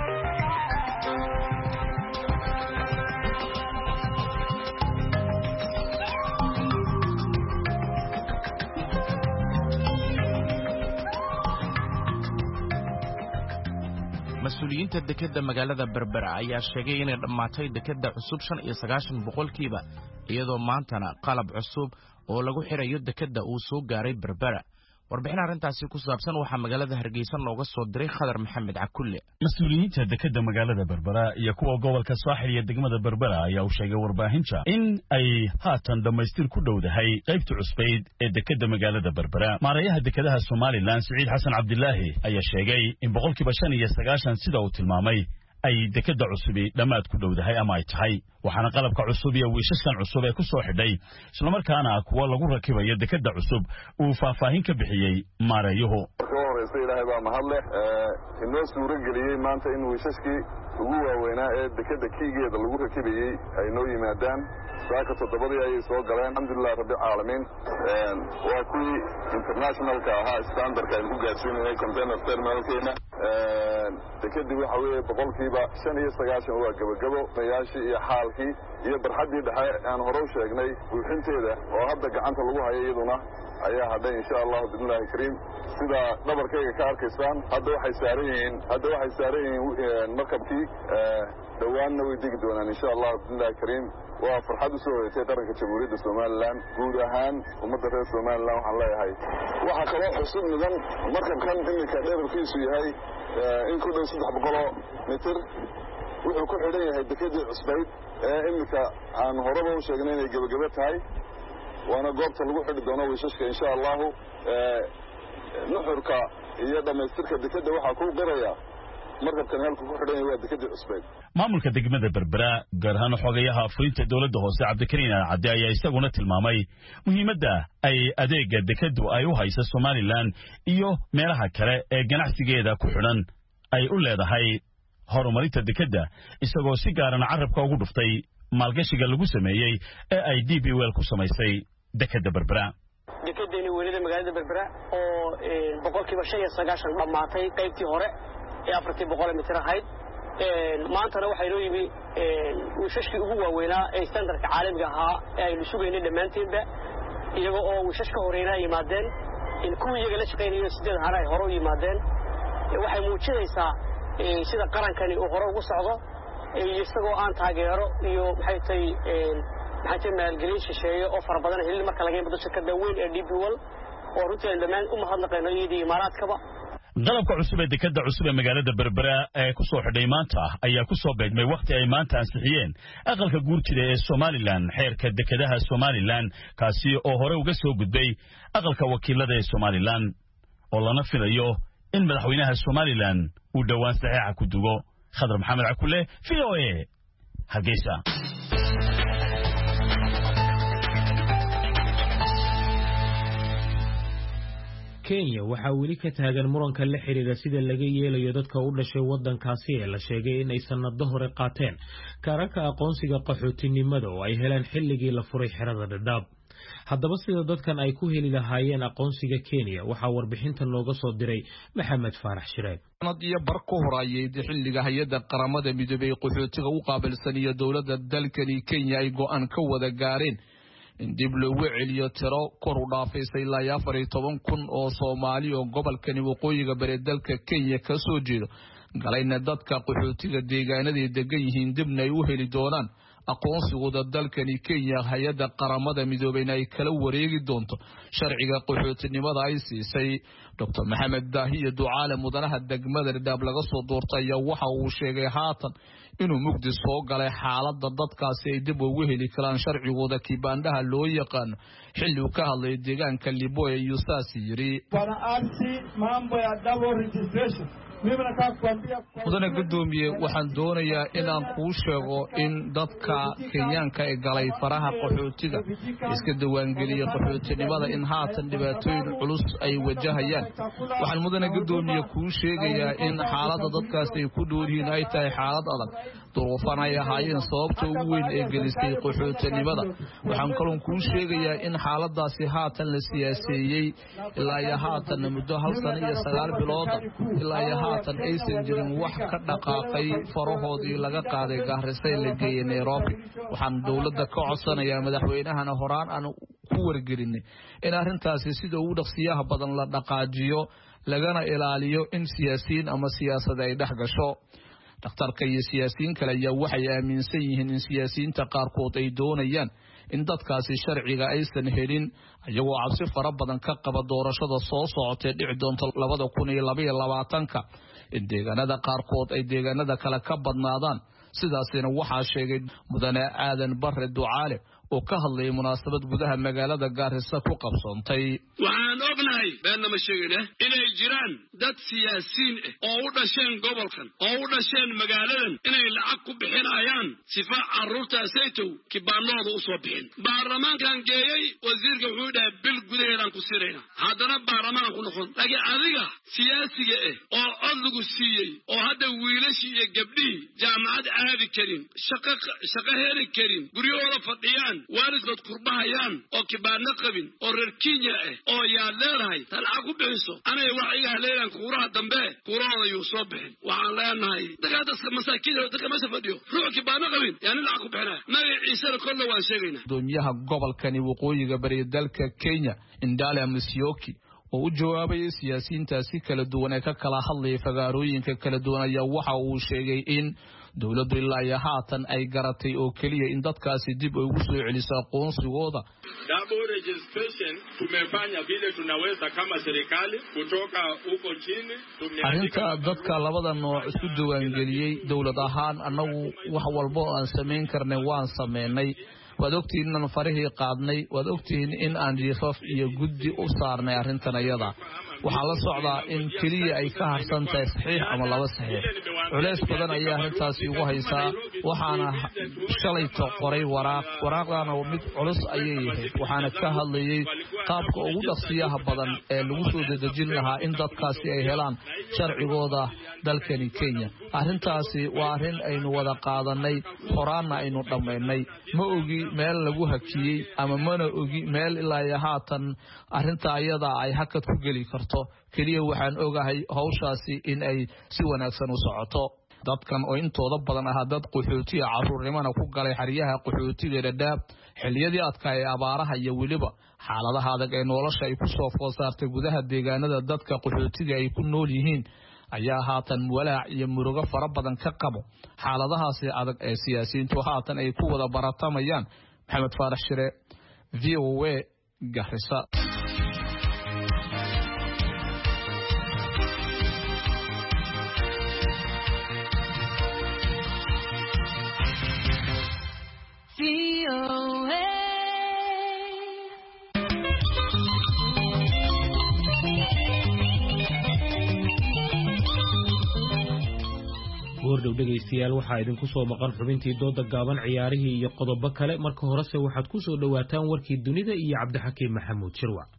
mas-uuliyiinta dekedda magaalada Berbera ayaa sheegay inay dhammaatay dekedda cusub 95% iyadoo maantana qalab cusub oo lagu xirayo dekedda uu soo gaaray Berbera. warbixin arrintaasi ku saabsan waxaa magaalada Hargeysa nooga soo diray Khadar Maxamed Cakulle.
Mas'uuliyiinta dekedda magaalada Berbera iyo kuwa gobolka Saaxil iyo degmada Berbera ayaa u sheegay warbaahinta in ay haatan dhamaystir ku dhowdahay qaybta cusbeyd ee dekedda magaalada Berbera. Maarayaha dekedaha Somaliland Saciid Xasan Cabdilaahi ayaa sheegay in 95% sida uu tilmaamay ay dekedda cusubi dhamaad ku dhowdahay ama ay tahay waxaana qalabka cusub iyo wiishashan cusub ee ku soo xidhay isla markaana kuwa lagu rakibayo dekedda cusub uu faahfaahin ka bixiyay maarayuhu.
Ilaahay baa mahadleh inoo suuro geliyay maanta in wiishashkii ugu waaweynaa ee dekedda kiigeeda lagu rakibayay ay noo yimaadaan saaka 7 ayay soo galeen alxamdulillah rabbil caalamiin. waa kuwii internationalka ahaa standardka ay ku gaarsiinayay container terminalkeena. dekeddi waxa weeye 95% waa gabagabo mayaashii iyo xaalkii iyo barxaddii dhexe aan hore u sheegnay buuxinteeda oo hadda gacanta lagu hayo iyaduna ayaa hadhay insha Allah billahi kariim sida dhabarkayga ka arkaysaan hadda waxay saaran yihiin markabkii dhawaanna way degi doonaan insha Allah billahi kariim. waa farxad u soo hoyatay qaranka Jamhuuriyadda Somaliland guud ahaan ummadda reer Somaliland waxaan leeyahay waxa kaloo xusub mudan markabkan imika dheerkiisu yahay in ku dhow 300 mitir wuxuu ku xidhan yahay dekedda cusbeyd ee imika aan horeba u sheegnay inay gabagabo tahay waana goobta lagu xidhi doono wiishashka insha Allah. nuxurka iyo dhamaystirka dekedda waxa ku qiraya markabkan halku ku xidhan yahay waa dekedda cusbeyd.
maamulka degmada Berbera gaar ahaan xogayaha fulinta dowladda hoose Cabdikariin Cadde ayaa isaguna tilmaamay muhiimadda ay adeega dekeddu ay u hayso Somaliland iyo meelaha kale ee ganacsigeeda ku xidhan ay u leedahay horumarinta dekedda isagoo si gaaran carabka ugu dhuftay maalgashiga lagu sameeyay ee ay DP World ku samaysay dekedda Berbera.
dekeddeeni weynida magaalada Berbera oo 95% dhamaatay qaybtii hore ee 400 mitir ahayd. maantana waxay noo yimi wiishashkii ugu waaweynaa ee standardka caalamiga ahaa ee aynu sugaynay dhammaanteedba iyagoo oo wiishashka horeynaa yimaadeen in kuwii iyaga la shaqaynayo 8 hare ay hore u yimaadeen. waxay muujinaysaa sida qarankani uu hore ugu socdo isagoo aan taageero iyo maxay tahay maalgelin shisheeye oo fara badan helin marka laga yimaado shirkadda weyn ee DP World oo runtii dhammaan u mahadnaqayno iyadii imaaraadkaba.
qalabka cusub ee dekedda cusub ee magaalada Berbera ee ku soo xidhay maanta ayaa ku soo beegmay waqti ay maanta ansixiyeen aqalka guurtida ee Somaliland xeerka dekedaha Somaliland kaasi oo hore uga soo gudbay aqalka wakiilada ee Somaliland oo lana filayo in madaxweynaha Somaliland uu dhawaan saxiixa ku dugo. Khadar Maxamed Cakulle, VOA, Hargeysa.
Kenya waxa weli ka taagan muranka la xiriira sida laga yeelayo dadka u dhashay wadankaasi ee la sheegay in ay sanado hore qaateen kaararka aqoonsiga qaxootinimada oo ay heleen xilligii la furay xerada Dadaab. haddaba sida dadkan ay ku heli lahaayeen aqoonsiga Kenya waxa warbixinta looga soo diray Maxamed Faarax Shireed.
sanadii bar ku horaayay xilliga hay'adda qaramada midoobay qaxootiga u qaabilsan iyo dawladda dalkani Kenya ay go'aan ka wada gaareen in dib loogu celiyo tiro kor u dhaafaysa ilaa 14,000 oo Soomaali oo gobolkani waqooyiga bari dalka Kenya ka soo jeedo galayna dadka qaxootiga deegaanada degan yihiin dibna ay u heli doonaan aqoonsigooda dalkani Kenya hay'adda qaramada midoobay ay kala wareegi doonto sharciga qaxootinimada ay siisay. Dr. Maxamed Daahiye Ducaale mudanaha degmada Dadaab laga soo doortay waxa uu sheegay haatan inuu mugdi soo galay xaaladda dadkaasi ay dib ugu heli karaan sharcigooda kibaandaha loo yaqaan xilli uu ka hadlay deegaanka Liboya Yusaasi yiri
wanaansi mambo ya double registration
mudane gudoomiye waxaan doonayaa inaan kuu sheego in dadka kenyaanka ee galay faraha qaxootiga iska diiwaangeliya qaxootinimada in haatan dhibaatooyin culus ay wajahayaan waxaan mudane gudoomiye kuu sheegayaa in xaaladda dadkaas ay ku dhow yihiin ay tahay xaalad adag duruufan ay ahaayeen sababta ugu weyn ee gelisay qaxootinimada waxaan kaloon kuu sheegayaa in xaaladaasi haatan la siyaaseeyey ilaa iyo haatanna muddo 1 sano iyo 9 bilooda ilaa iyo haatan aysan jirin wax ka dhaqaaqay farahoodii laga qaaday Garissa la geeyay Nairobi waxaan dawladda ka codsanayaa madaxweynahana horaan aan ku wargelinay in arrintaasi sida ugu dhaqsiyaha badan la dhaqaajiyo lagana ilaaliyo in siyaasiyiin ama siyaasad ay dhex gasho dhakhtarka iyo siyaasiyiin kale ayaa waxay aaminsan yihiin in siyaasiyiinta qaarkood ay doonayaan in dadkaasi sharciga aysan helin ayagoo cabsi fara badan ka qaba doorashada soo socotay dhici doonta 2022 in deegaanada qaarkood ay deegaanada kale ka badnaadaan sidaasina waxaa sheegay mudane aadan barre ducaale oo ka hadlayay munaasabad gudaha magaalada Garissa ku qabsoontay
waxaan ognahay beenna ma sheegayna inay jiraan dad siyaasiyiin oo u dhasheen gobolkan oo u dhasheen magaaladan inay lacag ku bixinayaan sifa carruurta saytow kibaanooda u soo bixin baarlamaankan geeyay wasiirka wuxuu dhahay bil gudaheedaan ku sirayna haddana baarlamaan ku noqon laakiin adiga siyaasiga oo codlugu siiyey oo hadda wiilashii iyo gabdhihii jaamacad aadi karin shaqo heli karin guryahooda fadhiyaan waalidkood kurbahayaan oo kibaano qabin oo reer Kenya oo yaa leedahay talaca ku bixiso anay wax iga leeyahay kuuraha dambe kuurahooda yuu soo bixin waxaan leenahay dadka masaakiinta dadka meesha fadhiyo ruux kibaano qabin yani lacag ku bixinaya magaciisa kolle waan sheegaynaa
gudoomiyaha gobolkani waqooyiga bari dalka Kenya Indale Musyoki oo u jawaabay siyaasiyiintaasi kala duwan ee ka kala hadlayay fagaarooyinka kala duwan ayaa waxa uu sheegay in dawladdu ilaa iyo haatan ay garatay oo kaliya in dadkaasi dib ay ugu soo celiso aqoonsigooda
double registration tumefanya vile tunaweza kama serikali kutoka huko chini
arrinta dadka labada nooc isku diiwaangeliyay dawlad ahaan annagu wax walba aan samayn karnay waan sameynay waad ogtihiin in farihii qaadnay waad ogtihiin in aan jiifaf iyo guddi u saarnay arrintan ayada waxaa la socdaa in kaliya ay ka harsan tahay saxiix ama laba saxiix culays badan ayaa arrintaasi ugu haysaa waxaana shalay qoray waraaqdana mid culus ayay yahay waxaana ka hadlayay qaabka ugu dhaqsiyaha badan ee lagu soo dedejin lahaa in dadkaasi ay helaan sharcigooda dalkani Kenya arrintaasi waa arrin aynu wada qaadanay horaana aynu dhamaynay ma ogi meel lagu hakiyay ama mana ogi meel ilaa iyo haatan arrinta ayada ay hakad ku gali karto kaliya waxaan ogahay hawshaasi in ay si wanaagsan u socoto dadkan oo intooda badan ah dad qaxootiga carruurnimada ku galay xariyaha qaxootiga Dadaab xilliyadii adkaa ee abaaraha iyo waliba xaaladaha adag ee nolosha ay ku soo foosartay gudaha deegaanada dadka qaxootiga ay ku nool yihiin ayaa haatan walaac iyo murugo fara badan ka qabo xaaladahaasi adag ee siyaasiyiintu haatan ay ku wada baratamayaan Maxamed Faarax Shire VOA Garissa
goordhow dhegaystayaal waxaa idinku soo maqan xubintii dooda gaaban ciyaarihii iyo qodobo kale marka horese waxaad ku soo dhawaataan warkii dunida iyo Cabdixakiim Maxamuud Shirwac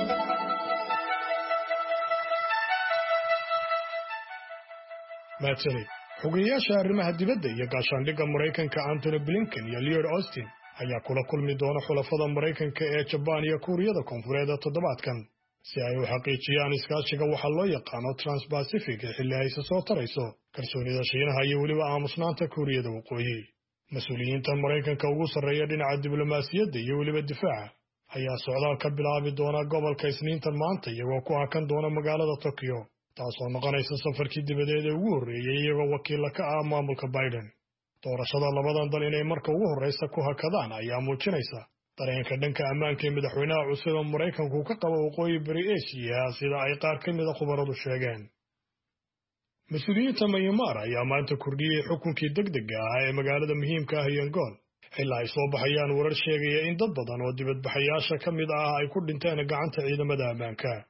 maadsani xogeyaasha arrimaha dibadda iyo gaashaandhigga Mareykanka Anthony Blinken iyo Lloyd Austin ayaa kula kulmi doona xulafada Mareykanka ee Japan iyo Kuuriyada Koonfureed toddobaadkan si ay u xaqiijiyaan iskaashiga waxa loo yaqaano Trans-Pacific xilli ay soo tarayso kalsoonida Shiinaha iyo waliba aamusnaanta Kuuriyada Waqooyi mas'uuliyiinta Mareykanka ugu sarreeya dhinaca diblomaasiyadda iyo waliba difaaca ayaa socdaal ka bilaabi doona gobolka Isniinta maanta iyagoo ku hakan doona magaalada Tokyo taasoo noqonaysa safarkii dibadeed ee ugu horreeyay iyagoo wakiil ka ah maamulka Biden doorashada labadan dal inay marka ugu horreysa ku hakadaan ayaa muujinaysa dareenka dhanka ammaanka ee madaxweynaha cusub ee Mareykanku ka qabo waqooyi bari Aasiya sida ay qaar ka mid ah khubaradu sheegeen mas'uuliyiinta Myanmar ayaa maanta kordhiyay xukunkii degdega ah ee magaalada muhiimka ah Yangon ilaa ay soo baxayaan warar sheegaya in dad badan oo dibadbaxayaasha ka mid ah ay ku dhinteen gacanta ciidamada ammaanka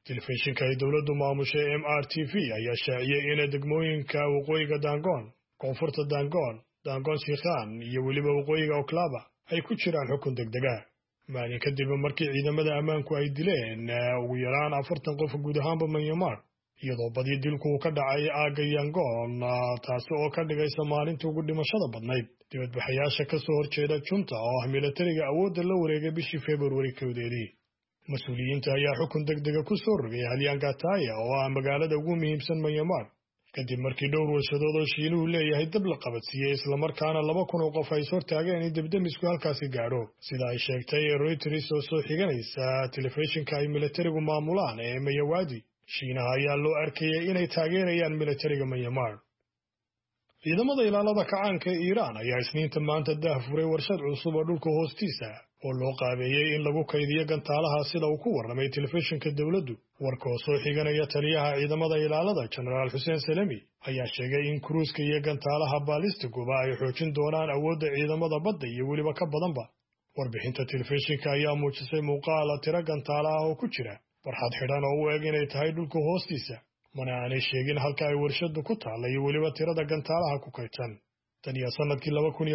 telefishinka ay dowladdu maamushay MRTV ayaa shaaciyay in degmooyinka waqooyiga Dangon, koonfurta Dangon Sikhan iyo weliba waqooyiga Oklaba ay ku jiraan xukun degdeg ah. maalin kadib markii ciidamada ammaanku ay dileen ugu yaraan 40 qof guud ahaanba Myanmar, iyadoo badi dilku ka dhacay aagga Yangon, taas oo ka dhigaysa maalintii ugu dhimashada badnayd. dibadbaxayaasha ka soo horjeeda junta oo ah militariga awoodda la wareegay bishii February 2. Mas'uuliyiinta ayaa xukun degdeg ah ku soo rogay Halyangataya oo ah magaalada ugu muhiimsan Myanmar, kadib markii dhowr warshadood oo Shiinuhu leeyahay dab la qabadsiiyey isla markaana 2,000 oo qof ay soo taageen in dibdamisku halkaasi gaadho, sida ay sheegtay Reuters oo soo xiganaysa telefishinka ay militarigu maamulaan ee Mayawadi. Shiinaha ayaa loo arkayay inay taageerayaan militariga Myanmar. ciidamada ilaalada kacaanka ee Iiraan ayaa Isniinta maanta daahfuray warshad cusub oo dhulka hoostiisa oo loo qaabeeyay in lagu kaydiyo gantaalaha, sida uu ku warramay telefishinka dowladdu. warka oo soo xiganaya taliyaha ciidamada ilaalada Generaal Hussein Salami ayaa sheegay in kruuska iyo gantaalaha balistiguba ay xoojin doonaan awoodda ciidamada badda iyo weliba ka badanba. warbixinta telefishinka ayaa muujisay muuqaal tiro gantaalaha oo ku jira barxad xidhan oo u eg inay tahay dhulka hoostiisa, mana aanay sheegin halka ay warshadu ku taallay iyo weliba tirada gantaalaha ku kaydsan. tan iyo sanadkii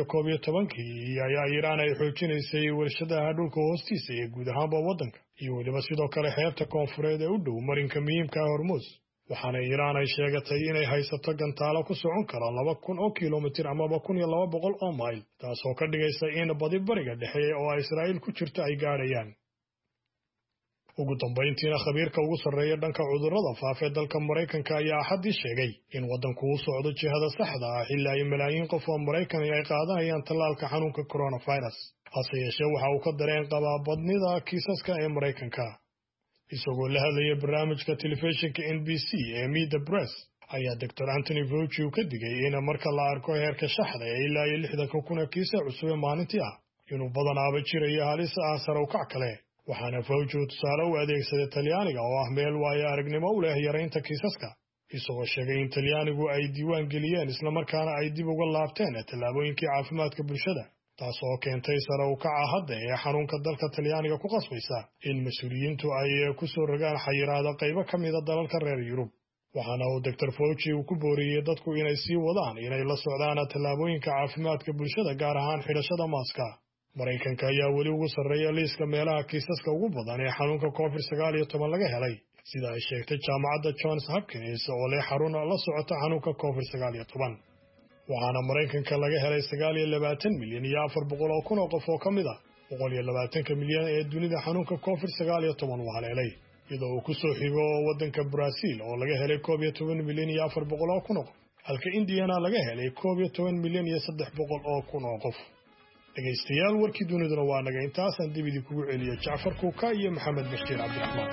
2011 ayaa Iiraan ay xoojinaysay warshadaha dhulka hoostiisa ee guud ahaanba waddanka, iyo weliba sidoo kale xeebta koonfureed ee u dhow marinka muhiimka ah Hormuz. waxaana Iiraan ay sheegatay inay haysato gantaalo ku socon kara 2,000 oo kiiloomitir ama 1,200 oo mayl, taasoo ka dhigaysa in badi bariga dhexe oo Israa'iil ku jirto ay gaadhayaan. ugu dambayntiina khabiirka ugu sarreeya dhanka cudurrada faafa ee dalka Maraykanka ayaa Axaddii sheegay in waddanku uu socdo jihada saxda ah ilaa ay malaayiin qof oo Maraykan ay qaadanayaan tallaalka xanuunka coronavirus. hase yeeshee waxa uu ka dareen qabaa badnida kiisaska ee Maraykanka. isagoo la hadlaya barnaamijka telefishinka NBC ee Meet the Press ayaa Dr. Anthony Fauci uu ka digay in marka la arko heerka shaxda ee ilaa 60,000 kiis cusub maalintii ah inuu badanaaba jirayo halis ah sare u kac kale. waxaana Fauci tusaale u adeegsaday Talyaaniga oo ah meel waayo aragnimo u leh yaraynta kiisaska, isagoo sheegay in Talyaanigu ay diiwaan geliyeen isla markaana ay dib uga laabteen tallaabooyinkii caafimaadka bulshada, taas oo keentay sare u kaca hadda ee xanuunka dalka Talyaaniga ku qasbaysa in mas'uuliyiintu ay ku soo rogaan xayiraado qaybo ka mid ah dalalka reer Yurub. waxaana uu Dr. Fauci uu ku booriyay dadku inay sii wadaan inay la socdaan tallaabooyinka caafimaadka bulshada, gaar ahaan xidhashada maaska. Maraykanka ayaa weli ugu sarreeya liiska meelaha kiisaska ugu badan ee xanuunka COVID-19 laga helay, sida ay sheegtay jaamacadda Johns Hopkins oo leh xarun la socota xanuunka COVID-19. waxaana Maraykanka laga helay 29 milyan iyo 400 kun oo qof oo ka mid ah 120 milyan ee dunida xanuunka COVID-19 uu haleelay, iyadoo uu ku soo xigo waddanka Brazil oo laga helay 12 milyan iyo 400 kun oo qof, halka Indiana laga helay 12 milyan iyo 300 kun oo qof. dhegaystayaal, warkii duniduna waa naga intaasaan dib idin kugu celiyo Jacfar Kuuka iyo Maxamed Bashiir Cabdiraxmaan.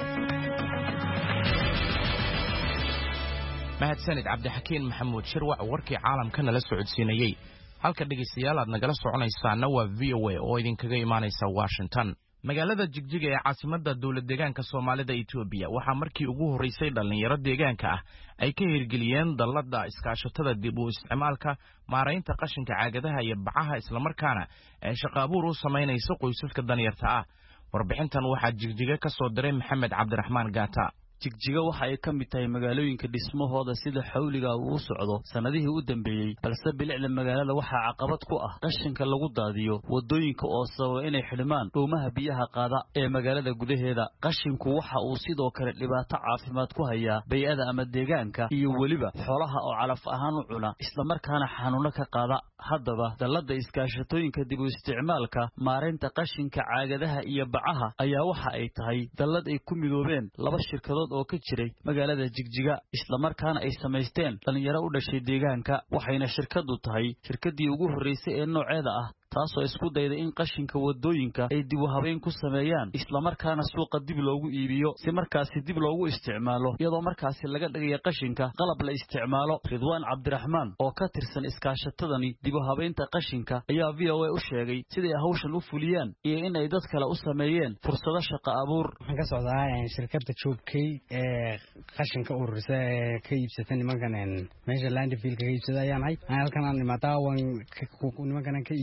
mahadsanid Cabdixakiin Maxamuud Shirwac warkii caalamka nala socodsiinayay. halka dhegaystayaal aad nagala soconaysaana waa VOA oo idinkaga imaanaysa Washington. magaalada Jigjiga ee caasimadda dawlad deegaanka Soomaalida Itoobiya waxaa markii ugu horeysay dhalinyaro deegaanka ah ay ka hirgeliyeen dallada iskaashatada dib u isticmaalka maaraynta qashinka caagadaha iyo bacaha, isla markaana ay shaqo abuur u sameynayso qoysaska danyarta ah. warbixintan waxaa Jigjiga ka soo diray Maxamed Cabdiraxmaan Gaata.
Jigjiga waxa ay ka mid tahay magaalooyinka dhismahooda sida xawliga uu socdo sanadihii u dambeeyay, balse bilicda magaalada waxa caqabad ku ah qashinka lagu daadiyo wadooyinka oo sababa inay xidhmaan dhuumaha biyaha qaada ee magaalada gudaheeda. qashinku waxa uu sidoo kale dhibaato caafimaad ku hayaa bay'ada ama deegaanka iyo weliba xoolaha oo calaf ahaan u cuna isla markaana xanuuno ka qaada. haddaba dallada iskaashatooyinka dib u isticmaalka maareynta qashinka caagadaha iyo bacaha ayaa waxa ay tahay dallad ay ku midoobeen laba shirkadood oo ka jiray magaalada Jigjiga, isla markaana ay sameysteen dhalinyaro u dhashay deegaanka. waxayna shirkadu tahay shirkadii ugu horeysay ee nooceeda ah taasoo isku dayday in qashinka wadooyinka ay dib u habeyn ku sameeyaan isla markaana suuqa dib loogu iibiyo si markaasi dib loogu isticmaalo, iyadoo markaasi laga dhigay qashinka qalab la isticmaalo. Ridwaan Cabdiraxmaan oo ka tirsan iskaashatadani dib u habeynta qashinka ayaa VOA u sheegay siday hawshan u fuliyaan iyo in ay dad kale u sameeyeen fursado shaqo abuur.
waxaan ka socdaa shirkadda joogkay ee qashinka ururisa ka iibsata nimankan meesha landfill ka iibsada ayaan hay halkan aan imaadaa waan nimankan ka iibiyaa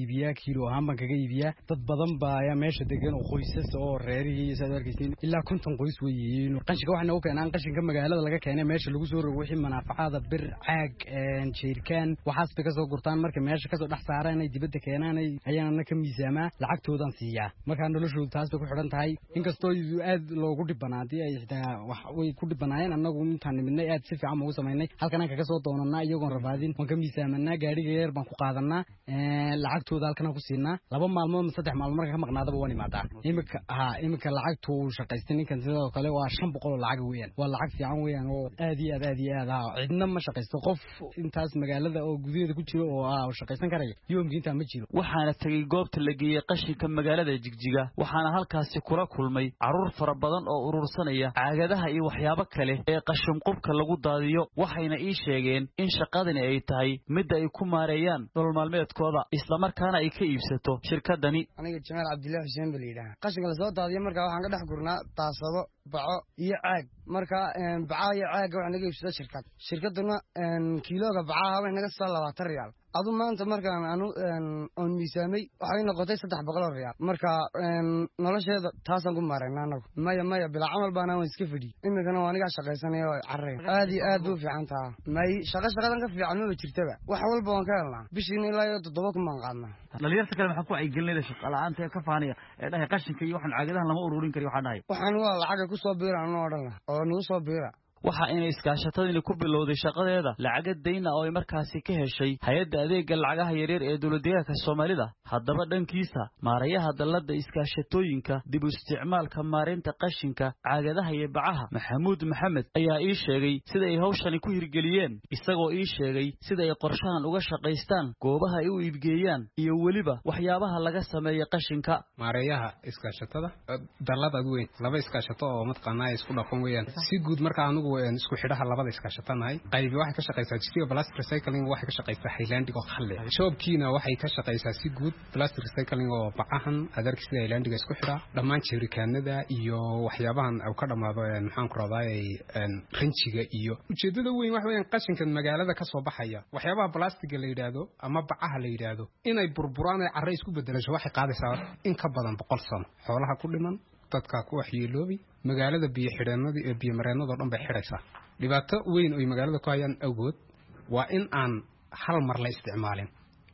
kiilo ahaan baan kaga iibiyaa dad badan baa ayaa meesha degan oo qoysas oo reerihii iyo saad arkaysiin ilaa 50 qoys weeyeen qashinka waxna u keenaan qashinka magaalada laga keenay meesha lagu soo rogo wixii manaafacaada bir caag jeerkaan waxaas bay ka soo gurtaan marka meesha ka soo dhax saaraan ay dibadda keenaan ayaana ka miisaamaa lacagtoodan siiyaa marka noloshoodu taas bay ku xidhan tahay inkastoo aad loogu dhibanaadii ay wax way ku dhibanaayeen annagu intaan nimidnay aad si fiican ugu sameynay halkan aan kaga soo doonanaa iyagoon rafaadin waan ka miisaamanaa gaariga yar baan ku qaadanaa lacagtooda halkan aan ku siinaa 2 maalmood 3 maalmood marka ka maqnaadaba waan imaadaa imika lacagtu shaqaystay ninkan sidoo kale waa 500 lacag weeyaan waa lacag fiican weeyaan oo aad iyo aad cidna ma shaqaysto qof intaas magaalada oo gudaheeda ku jiro oo shaqaysan karaya yoomkii inta ma jiro
waxaana tagay goobta la geeyay qashinka magaalada Jigjiga waxaana halkaasi kula kulmay caruur fara badan oo urursanaya caagadaha iyo waxyaabo kale ee qashin qubka lagu daadiyo waxayna ii sheegeen in shaqadani ay tahay mid ay ku maareeyaan nolol maalmeedkooda isla markaana ay ka iibsato shirkadani
aniga Jamaal Cabdullaahi Xuseen baliidaha qashinka la soo daadiyo marka waxaan ka dhex gurnaa taasado baco iyo caag marka bacaha iyo caaga waxaan naga iibsada shirkaduna kiilooga bacaha way naga soo 20 riyaal adu maanta markaan aan miisaamay waxay noqotay 300 riyaal marka nolosheeda taasaan ku maareynaa anagu maya bila camal baan aan iska fadhi imikana waa aniga shaqaysanayo carrey aad iyo aad u fiican tahay may shaqadan ka fiican ma jirtaba wax walba waan ka helnaa bishiina ilaa 7 kun baan qaadnaa
dhalinyarta kale maxaa ku ay gelinaysa shaqo la'aanta ka faaniya ee dhahay qashinka iyo waxaan caagadahan lama ururin kari waxaan dhahay
waxaan waa lacag ku soo biiraan oo dhan oo nagu soo biira
waxa inay iskaashatadani ku bilowday shaqadeeda lacag deyn oo ay markaasi ka heshay hay'adda adeegga lacagaha yaryar ee dawladda Soomaalida haddaba dhankiisa maarayaha dalladda iskaashatooyinka dib u isticmaalka maareynta qashinka caagadaha iyo bacaha Maxamuud Maxamed ayaa ii sheegay sida ay hawshani ku hirgeliyeen isagoo ii sheegay sida ay qorshahan uga shaqaystaan goobaha ay u iibgeeyaan iyo waliba waxyaabaha laga sameeyo qashinka
maarayaha iskaashatada dallada weyn laba iskaashato oo matqaanaa isku dhaqan weeyaan si guud marka anugu isku xidhaha labada iskaashatanahay qaybi waxay ka shaqaysaa jisiga plastic recycling waxay ka shaqaysaa Highlandic oo khalle shopkiina waxay ka shaqaysaa si guud plastic recycling oo bacahan adarkiisa Highlandiga isku xidha dhammaan jeerikaanada iyo waxyaabahan ay ka dhamaado maxaan ku raadaay ranjiga iyo ujeedada weyn wax weyn qashinka magaalada ka soo baxaya waxyaabaha plastic la yiraahdo ama bacaha la yiraahdo inay burburaan ay carray isku bedelasho waxay qaadaysaa in ka badan 100 sano xoolaha ku dhiman dadka ku waxyeeloobi magaalada biyo xidheenada ee biyo mareenada dhan bay xidhaysaa dhibaato weyn oo magaalada ku hayaan awgood waa in aan hal mar la isticmaalin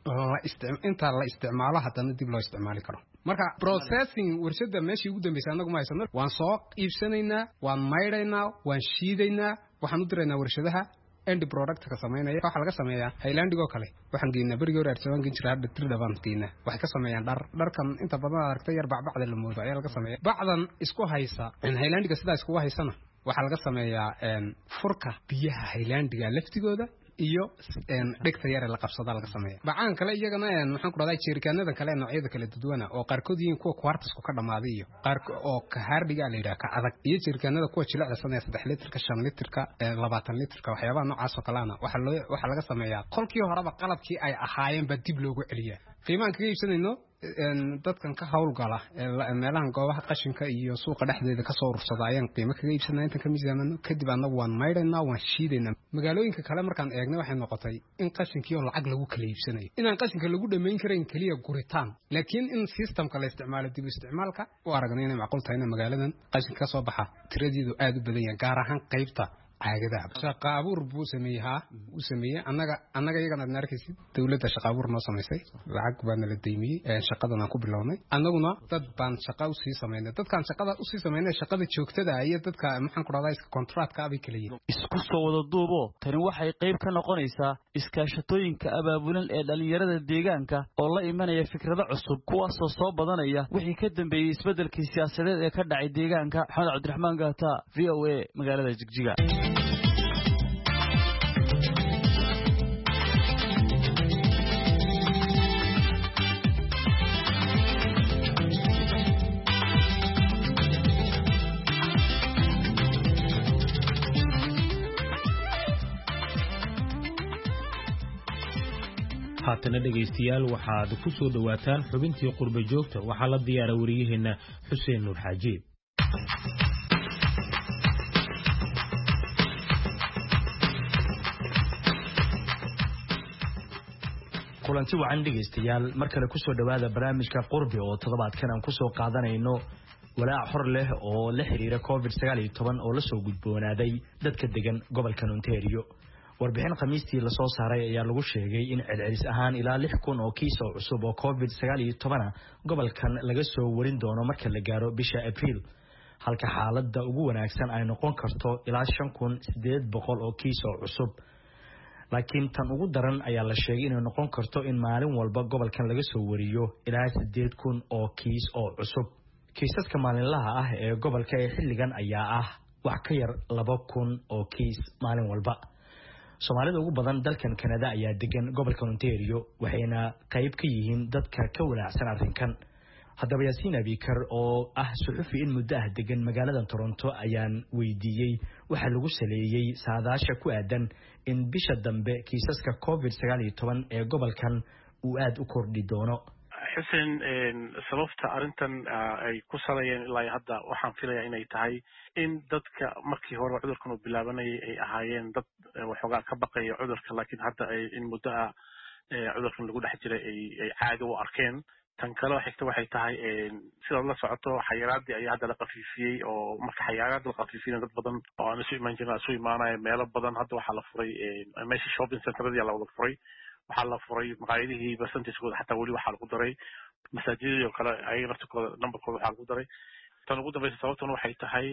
inta la isticmaalo haddana dib loo isticmaali karo marka processing warshada meeshii ugu dambeysay anagu ma haysano waan soo iibsanaynaa waan maydhaynaa waan shiidaynaa waxaan u diraynaa warshadaha end product ka sameeynaya waxa laga sameeyaa Highlandigo kale waxaan geynaa bariga hore arsaban ginjira hadda tirdhaban geynaa waxay ka sameeyaan dharkan inta badan aragtay yar bacbacda la moodo ayaa laga sameeyaa bacdan isku haysa in Highlandiga sida isku haysana waxa laga sameeyaa furka biyaha Highlandiga laftigooda iyo dhigta yar la qabsada laga sameeyaa bacaan kale iyagana waxaan ku raday jeerikaanada kale noocyada kala duwan oo qaarkood yihiin kuwa quartasku ka dhamaaday iyo qaar oo ka haardhiga la yiraahdo ka adag iyo jeerikaanada kuwa jilicsan ee 3 litirka 5 litirka 20 litirka waxyaabaha noocaas oo kaleana waxa laga sameeyaa qolkii horeba qalabkii ay ahaayeen ba dib loogu celiyaa qiimahan kaga iibsanayno dadkan ka hawlgala meelahan goobaha qashinka iyo suuqa dhexdeeda ka soo urursada ayaan qiimo kaga iibsanaa inta ka miisaamano kadib anagu waan maydhaynaa waan shiidaynaa magaalooyinka kale markaan eegnay waxay noqotay in qashinkii oo lacag lagu kala iibsanayo inaan qashinka lagu dhameyn karin kaliya guritaan laakiin in systemka la isticmaalo dib u isticmaalka oo aragnay inay macquul tahay in magaaladan qashinka ka soo baxa tiradeedu aad u badan yahay gaar ahaan qaybta caagadaha shaqa abuur buu sameeyay annaga iyagana aad arkaysid dawladda shaqa abuur noo samaysay lacag baan la deymiyay shaqadan aan ku bilownay annaguna dad baan shaqa u sii sameynay dadkan shaqada u sii sameynay shaqada joogtada iyo dadka maxaan ku radaa iska contract ka bay kala yihiin
isku soo wada duubo tani waxay qayb ka noqonaysaa iskaashatooyinka abaabulan ee dhalinyarada deegaanka oo la imanaya fikrado cusub kuwaas oo soo badanaya wixii ka dambeeyay isbedelkii siyaasadeed ee ka dhacay deegaanka Maxamed Cabdiraxmaan Gaata VOA magaalada Jigjiga
haatana dhegaystayaal waxaad ku soo dhawaataan xubintii qurba joogta waxaa la diyaara wariyaheena Xuseen Nuur Xaajiib
kulanti wacan dhegeystayaal mar kale ku soo dhawaada barnaamijka qurbi oo toddobaadkan aan ku soo qaadanayno walaac hor leh oo la xiriira COVID-19 oo la soo gudboonaaday dadka degan gobolka Ontario. warbixin khamiistii la soo saaray ayaa lagu sheegay in celcelis ahaan ilaa 6,000 oo kiis oo cusub oo COVID-19 gobolkan laga soo warin doono marka la gaaro bisha April, halka xaaladda ugu wanaagsan ay noqon karto ilaa 5,800 oo kiis oo cusub. laakiin tan ugu daran ayaa la sheegay inay noqon karto in maalin walba gobolkan laga soo wariyo ilaa 8,000 oo kiis oo cusub. kiisaska maalinlaha ah ee gobolka ee xilligan ayaa ah wax ka yar 2,000 oo kiis maalin walba. Soomaalida ugu badan dalkan Canada ayaa degan gobolka Ontario waxayna qayb ka yihiin dadka ka walaacsan arrinkan. haddaba Yaasiin Abikar oo ah suxufi in muddo ah degan magaalada Toronto ayaan weydiiyey waxa lagu saleeyay saadaasha ku aadan in bisha dambe kiisaska COVID-19 ee gobolkan uu aad u kordhi doono.
xuseen sababta arrintan ay ku salayeen ilaa hadda waxaan filayaa inay tahay in dadka markii hore cudurkan uu bilaabanayay ay ahaayeen dad waxoogaa ka baqaya cudurka, laakiin hadda ay in muddo ah cudurkan lagu dhex jiray ay caadi u arkeen. tan kale xigta waxay tahay sidaad la socoto xayiraadii ayaa hadda la qafiifiyey, oo marka xayiraad la qafiifiyay dad badan oo aan isu imaan jirin isu imaanaya meelo badan. hadda waxaa la furay meesha shopping centeradii la wada furay, waxaa la furay maqaayadihii percentageooda xataa weli waxaa lagu daray, masaajidadii oo kale ayaga naftikooda numberkooda waxaa lagu daray. tan ugu dambaysa sababtuna waxay tahay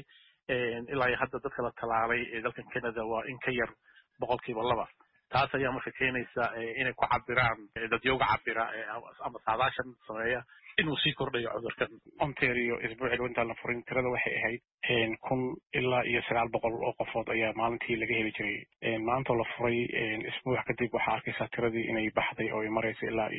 ilaa hadda dadka la talaalay ee dalkan Canada waa in ka yar 2%. taas ayaa marka keenaysa inay ku cabiraan dadyooga cabira ama saadaashan sameeya inuu sii kordhayo cudurkan. Ontario isbuucii intaan la furin tirada waxay ahayd 1,000 ilaa 900 oo qofood ayaa maalintii laga heli jiray. maanta la furay isbuuc kadib waxaa arkaysaa tiradii inay baxday oo ay marayso ilaa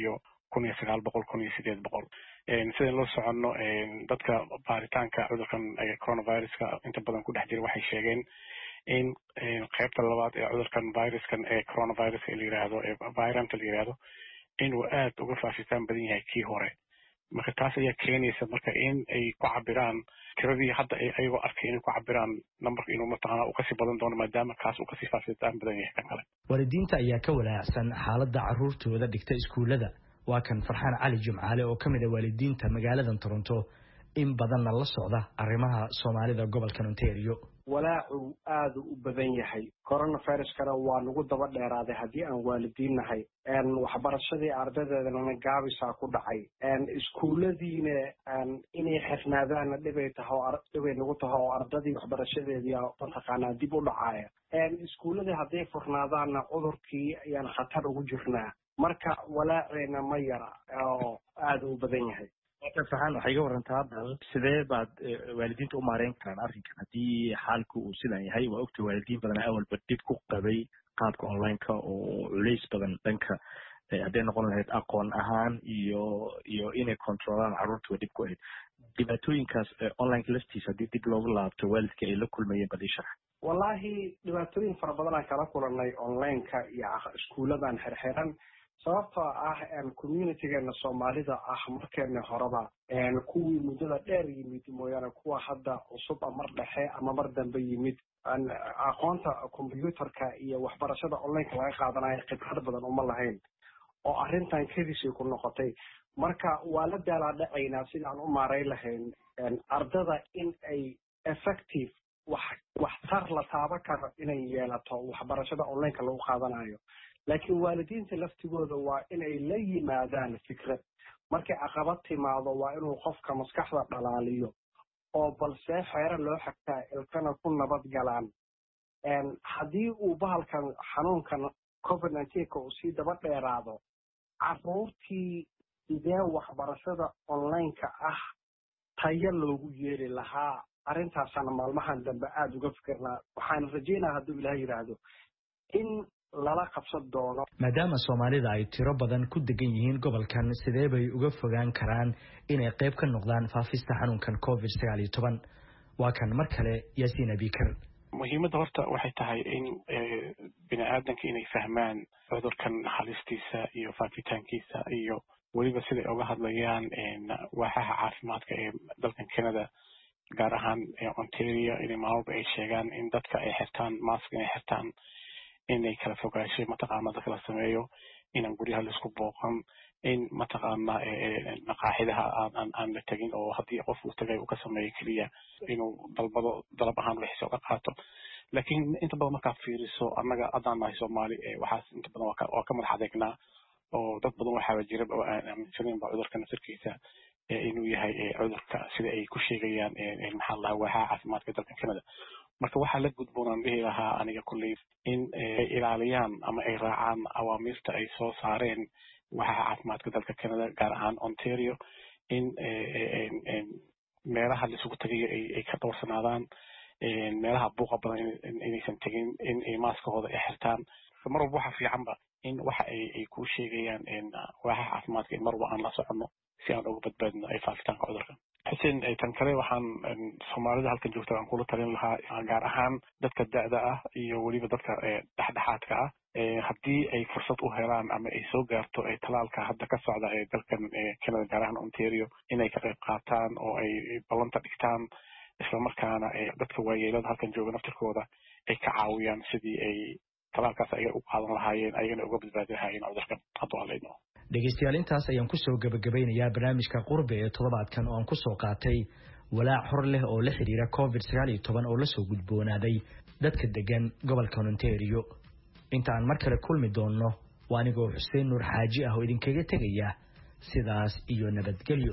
1,900 1,800. sidaan loo soconno dadka baaritaanka cudurkan coronaviruska inta badan ku dhex jira waxay sheegeen in qaybta labaad ee cudurkan viruskan ee coronaviruska la yiraahdo variant la yiraahdo inuu aad uga faafitaan badan yahay kii hore. marka taas ayaa keenaysa marka in ay ku cabiraan tiradii hadda ayagoo arkay inay ku cabiraan numberka inuu mataqaana uu kasii badan doono maadaama kaas uu kasii faafitaan badan yahay kan kale.
waalidiinta ayaa ka walaacsan xaaladda carruurtooda dhigta iskuulada. waa kan Farxaan Cali Jumcaale oo kamid ah waalidiinta magaalada Toronto in badanna la socda arrimaha Soomaalida gobolka Ontario.
walaacu aad u badan yahay. coronavirus-kana waa nagu daba dheeraaday haddii aan waalidiinnahay. waxbarashadii ardaydeedana gaabisaa ku dhacay. iskuulladiina inay xirnaadaanna dhibay nagu taho oo ardadii waxbarashadeedii mataqaanaa dib u dhacaya. iskuulladii hadday furnaadaanna cudurkii ayaan khatar ugu jirnaa. marka walaaceena ma yara oo aad u badan yahay.
Farxaan waxay iga warantaa sidee baad waalidiinta u maareyn karaan arrinkan haddii xaalku uu sidan yahay? waa ogtay waalidiin badan awalba dib ku qabay qaabka online-ka oo culays badan dhanka hadday noqon lahayd aqoon ahaan iyo inay controlaan carruurta dib ku ahayd. dhibaatooyinkaas online-ka laftiisa haddii dib loogu laabto waalidka ay la kulmayeen bal ii sharax.
wallaahi dhibaatooyin fara badan aan kala kulannay online-ka iyo iskuulladan xirxiran. sababtoo ah communitygeena Soomaalida ah markeena horeba kuwii muddada dheer yimid mooyaane kuwa hadda cusub mar dhexe ama mar dambe yimid aqoonta computerka iyo waxbarashada online laga qaadanayo khibrad badan uma lahayn oo arrintan kadisay ku noqotay. marka waa la daalaadhacaynaa sidaan u maareyn lahayn ardada in ay effective waxtar la taaban karo inay yeelato waxbarashada online lagu qaadanayo. laakiin waalidiinta laftigooda waa inay la yimaadaan fikrad. markay caqabad timaado waa inuu qofka maskaxda dhalaaliyo oo balse xeero loo xagtaa ilkana ku nabad galaan. haddii uu bahalkan xanuunkan COVID-19 uu sii daba dheeraado, carruurtii sidee waxbarashada online-ka ah tayo loogu yeeli lahaa? arrintaasana maalmahan dambe aada uga fikirnaa. waxaan rajaynaa hadduu ilaah yidhaahdo in lala qabsan doono.
maadaama Soomaalida ay tiro badan ku degan yihiin gobolkan, sidee bay uga fogaan karaan inay qayb ka noqdaan faafista xanuunkan COVID-19? waa kan mar kale Yaasiin Abikar.
muhiimadda horta waxay tahay in bini'aadanka inay fahmaan cudurkan halistiisa iyo faafitaankiisa iyo weliba siday uga hadlayaan waaxaha caafimaadka ee dalkan Canada, gaar ahaan Ontario, inay maalba ay sheegaan in dadka ay xirtaan mask inay xirtaan, inay kala fogaansho mataqaana dadka la sameeyo, inaan guryaha laisku booqan in mataqaana maqaaxidaha aan la tegin oo haddii qof uu tagay uu ka sameeyo keliya inuu dalab ahaan wixiisa uga qaato laakiin inta badan markaad fiiriso annaga haddaan nahay soomaali waxaas inta badan waa ka madax adeegnaa oo dad badan waxaaba jira oo aan aaminsaneyn ba cudurka nasirkiisa inuu yahay cudurka sida ay ku sheegayaan maxaa la dhahaa waaxaha caafimaadka dalka Canada marka waxaa la gudboonaan dhihi lahaa aniga kulley in ay ilaaliyaan ama ay raacaan awaamiirta ay soo saareen waaxaha caafimaadka dalka Canada gaar ahaan Ontario in meelaha la isugu tagayo ay ka dhowrsanaadaan meelaha buuqa badan inaysan tegin in ay maaskahooda ay xirtaan mar walba waxa fiicanba in waxa ay ku sheegayaan waaxaha caafimaadka in mar walba aan la soconno si aan uga badbaadno ay faafitaanka cudurka xuseen tan kale waxaan soomaalida halkan joogta aan kula talin lahaa gaar ahaan dadka da'da ah iyo weliba dadka dhexdhexaadka ah haddii ay fursad u helaan ama ay soo gaarto talaalka hadda ka socda ee dalkan Canada gaar ahaan Ontario inay ka qayb qaataan oo ay ballanta dhigtaan isla markaana dadka waayeelada halkan jooga naftirkooda ay ka caawiyaan sidii ay talaalkaas ayaga u qaadan lahaayeen ayagana uga badbaadi lahaayeen cudurkan hadduu halayno
dhegeystayaal intaas ayaan kusoo gabagabeynayaa barnaamijka qurbe ee toddobaadkan oo aan kusoo qaatay walaac hor leh oo la xiriira COVID-19 oo la soo gudboonaaday dadka degan gobolka Ontario inta aan mar kale kulmi doono waa anigoo Xuseen Nuur Xaaji ah oo idinkaga tegaya sidaas iyo nabadgelyo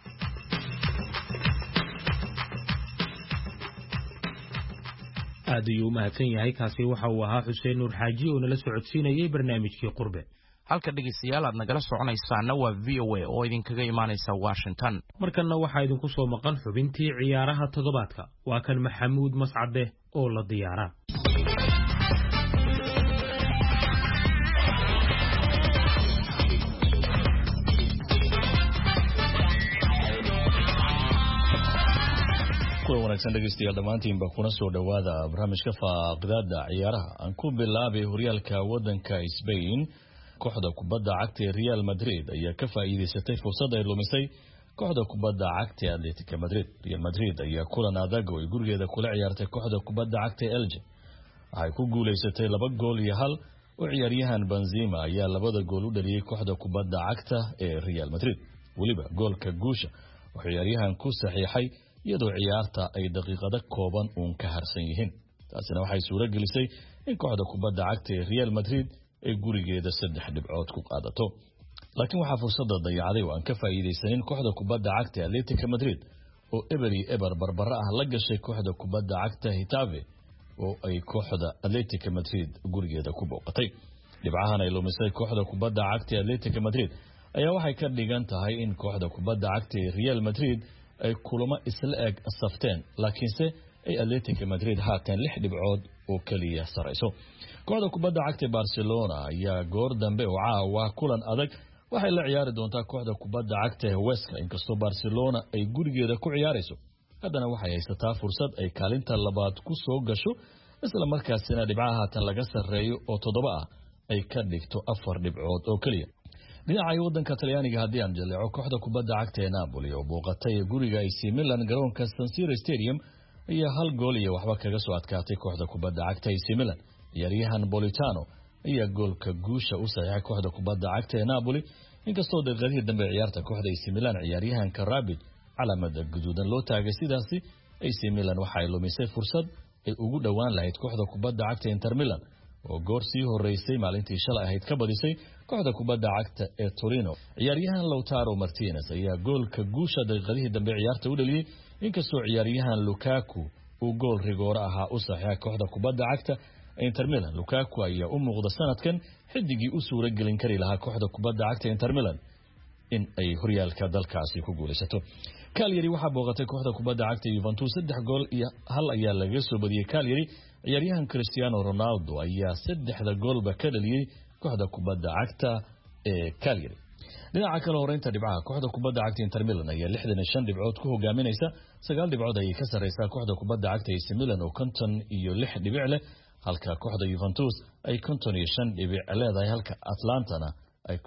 aad ayuu u mahadsan yahay kaasi waxa uu ahaa Xuseen Nuur Xaaji oo nala socodsiinayay barnaamijkii qurbe
halka dhegeystayaal aad nagala soconaysaana waa VOA oo idinkaga imaanaysa Washington
markana waxaa idinku soo maqan xubintii ciyaaraha toddobaadka waa kan Maxamuud Mascade oo la diyaara
kuwa wanaagsan dhegeystayaal dhammaantiin ba kuna soo dhawaada barnaamijka faaqidaada ciyaaraha aan ku bilaabay horyaalka wadanka Spain kooxda kubadda cagta ee Real Madrid ayaa ka faa'iideysatay fursad ay lumisay kooxda kubadda cagta ee Atletico Madrid. Real Madrid ayaa kulan adag oo ay gurigeeda kula ciyaartay kooxda kubadda cagta ee Elche waxay ku guuleysatay 2 gool iyo 1 oo ciyaaryahan Benzema ayaa labada gool u dhaliyay kooxda kubadda cagta ee Real Madrid. waliba goolka guusha oo ciyaaryahan ku saxiixay iyadoo ciyaarta ay daqiiqado kooban uun ka harsan yihiin. taasina waxay suuro gelisay in kooxda kubadda cagta ee Real Madrid ay gurigeeda 3 dhibcood ku qaadato. laakiin waxaa fursada dayacday oo aan ka faa'iideysanin kooxda kubadda cagta Atletico Madrid oo eber barbara ah la gashay kooxda kubadda cagta Getafe oo ay kooxda Atletico Madrid gurigeeda ku booqatay. dhibcahan ay lumisay kooxda kubadda cagta Atletico Madrid ayaa waxay ka dhigan tahay in kooxda kubadda cagta ee Real Madrid ay kulamo isla eg safteen laakiinse ay Atletico Madrid haatan 6 dhibcood oo kaliya sareyso. kooxda kubadda cagta Barcelona ayaa goor dambe oo caawa kulan adag waxay la ciyaari doontaa kooxda kubadda cagta ee Huesca inkastoo Barcelona ay gurigeeda ku ciyaareyso haddana waxay haysataa fursad ay kaalinta labaad ku soo gasho isla markaasina dhibcaha haatan laga sareeyo oo 7 ah ay ka dhigto 4 dhibcood oo kaliya. dhinaca wadanka Talyaaniga haddii aan jaleeco kooxda kubadda cagta ee Napoli oo booqatay guriga AC Milan garoonka San Siro Stadium ayaa 1 gool iyo waxba kaga soo adkaatay kooxda kubadda cagta AC Milan. ciyaaryahan Politano ayaa goolka guusha u saxiixay kooxda kubadda cagta ee Napoli inkastoo daqiiqadii dambe ciyaarta kooxda AC Milan ciyaaryahanka Rabic calaamada guduudan loo taagay sidaasi AC Milan waxay lumisay fursad ay ugu dhawaan lahayd kooxda kubadda cagta Inter Milan oo goor sii horeysay maalintii shalay ahayd ka badisay kooxda kubadda cagta ee Torino. ciyaaryahan Lautaro Martinez ayaa goolka guusha daqiiqadii dambe ciyaarta u dhaliyay inkastoo ciyaaryahan Lukaku uu gool rigoor ahaa u saxiixay kooxda kubadda cagta Inter Milan. Lukaku ayaa u muuqda sanadkan xidigii u suura gelin kari lahaa kooxda kubadda cagta Inter Milan in ay horyaalka dalkaasi ku guuleysato. Cagliari waxa booqatay kooxda kubadda cagta Juventus 3 gool iyo 1 ayaa laga soo badiyay Cagliari. ciyaaryahan Cristiano Ronaldo ayaa 3 goolba ka dhaliyay kooxda kubadda cagta ee Cagliari. dhinaca kale horeynta dhibcaha kooxda kubadda cagta Inter Milan ayaa 65 dhibcood ku hogaaminaysa 9 dhibcood ayay ka sareysaa kooxda kubadda cagta AC Milan oo 56 dhibic leh halka kooxda Juventus ay 55 dhibic leedahay halka Atlantana ay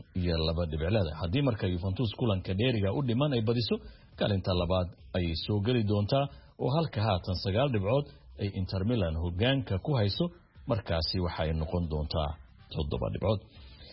52 dhibic leedahay. haddii marka Juventus kulanka dheeriga u dhiman ay badiso kaalinta labaad ay soo gali doontaa oo halka haatan 9 dhibcood ay Inter Milan hogaanka ku hayso markaasi waxay noqon doontaa 7 dhibcood.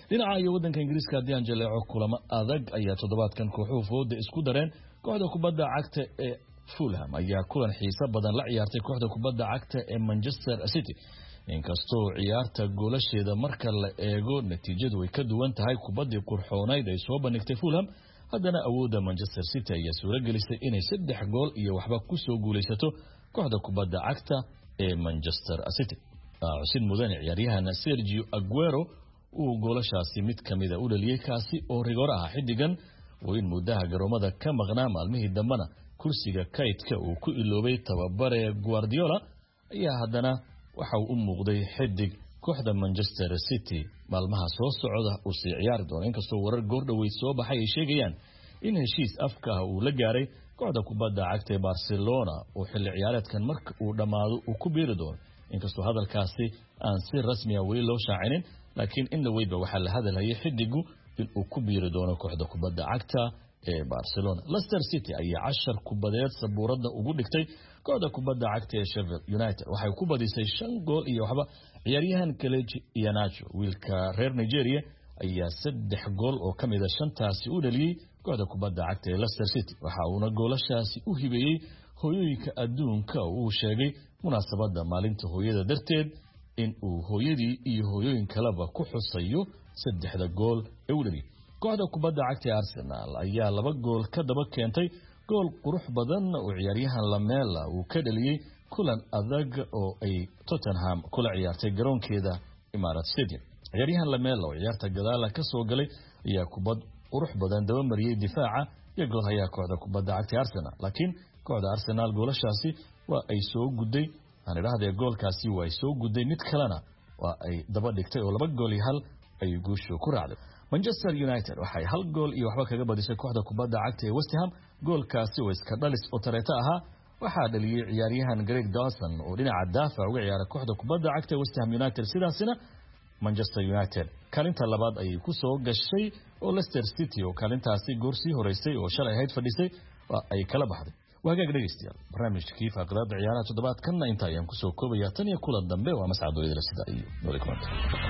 dhinaca iyo waddanka ingiriiska haddii aan jaleeco kulamo adag ayaa toddobaadkan kooxuhu fooda isku dareen. kooxda kubadda cagta ee Fulham ayaa kulan xiiso badan la ciyaartay kooxda kubadda cagta ee Manchester City. inkastoo ciyaarta goolasheeda marka la eego natiijadu way ka duwan tahay kubaddii qurxoonayd ay soo bandhigtay Fulham, haddana awoodda Manchester City ayaa suuragelisay inay 3 gool iyo waxba ku soo guulaysato kooxda kubadda cagta ee Manchester City. Xusin mudane ciyaaryahan Sergio Aguero uu goolashaasi mid kamida u dhaliyay kaasi oo rigoor ah xidigan oo in muddaha garoomada ka maqnaa maalmihii dambana kursiga kaydka uu ku iloobay tababare Guardiola ayaa haddana waxa uu u muuqday xidig kooxda Manchester City maalmaha soo socda uu sii ciyaari doono. inkastoo warar goordhaweyd soo baxay ay sheegayaan in heshiis afka ah uu la gaaray kooxda kubadda cagta ee Barcelona oo xilli ciyaareedkan marka uu dhamaado uu ku biiri doono. inkastoo hadalkaasi aan si rasmi ah weli loo shaacinin, laakiin in la weydba waxaa la hadalhayay xidigu in uu ku biiri doono kooxda kubadda cagta ee Barcelona. Leicester City ayaa 10 kubadeed sabuurada ugu dhigtay kooxda kubadda cagta ee Sheffield United. waxay ku badisay 5 gool iyo waxba. ciyaaryahan Kelechi Iheanacho wiilka reer Nigeria ayaa 3 gool oo kamid ah 5taasi u dhaliyay kooxda kubadda cagta ee Leicester City. waxa uuna goolashaasi u hibeeyay hooyooyinka adduunka uu sheegay munaasabada maalinta hooyada darteed in uu hooyadii iyo hooyooyin kaleba ku xusayo 3 gool ee u dhaliyay. kooxda kubadda cagta ee Arsenal ayaa 2 gool ka daba keentay gool qurux badan oo ciyaaryahan Lamela uu ka dhaliyay kulan adag oo ay Tottenham kula ciyaartay garoonkeeda Emirates Stadium. ciyaaryahan Lamela oo ciyaarta gadaal ka soo galay ayaa kubad qurux badan daba mariyay difaaca iyo gool haya kooxda kubadda cagta ee Arsenal. laakiin kooxda Arsenal goolashaasi waa ay soo guday, aan idhaahdee goolkaasi waa ay soo guday, mid kalena waa ay daba dhigtay oo 2 gool iyo 1 ay guusho ku raacday. Manchester United waxay 1 gool iyo waxba kaga badisay kooxda kubadda cagta ee West Ham. goolkaasi oo iska dhalis oo tareeta ahaa waxaa dhaliyay ciyaaryahan Greg Dawson oo dhinaca daafac uga ciyaara kooxda kubadda cagta ee West Ham United. sidaasina Manchester United kaalinta labaad ayay ku soo gashay oo Leicester City oo kaalintaasi goorsii horeysay oo shalay ahayd fadhisay waa ay kala baxday. wagaag dhageystayaal barnaamijkii faaqadaada ciyaaraha toddobaadkan inta ayaan ku soo koobayaa tan iyo kulan dambe. waa Mascad Waliid sida iyo nooli kulanti.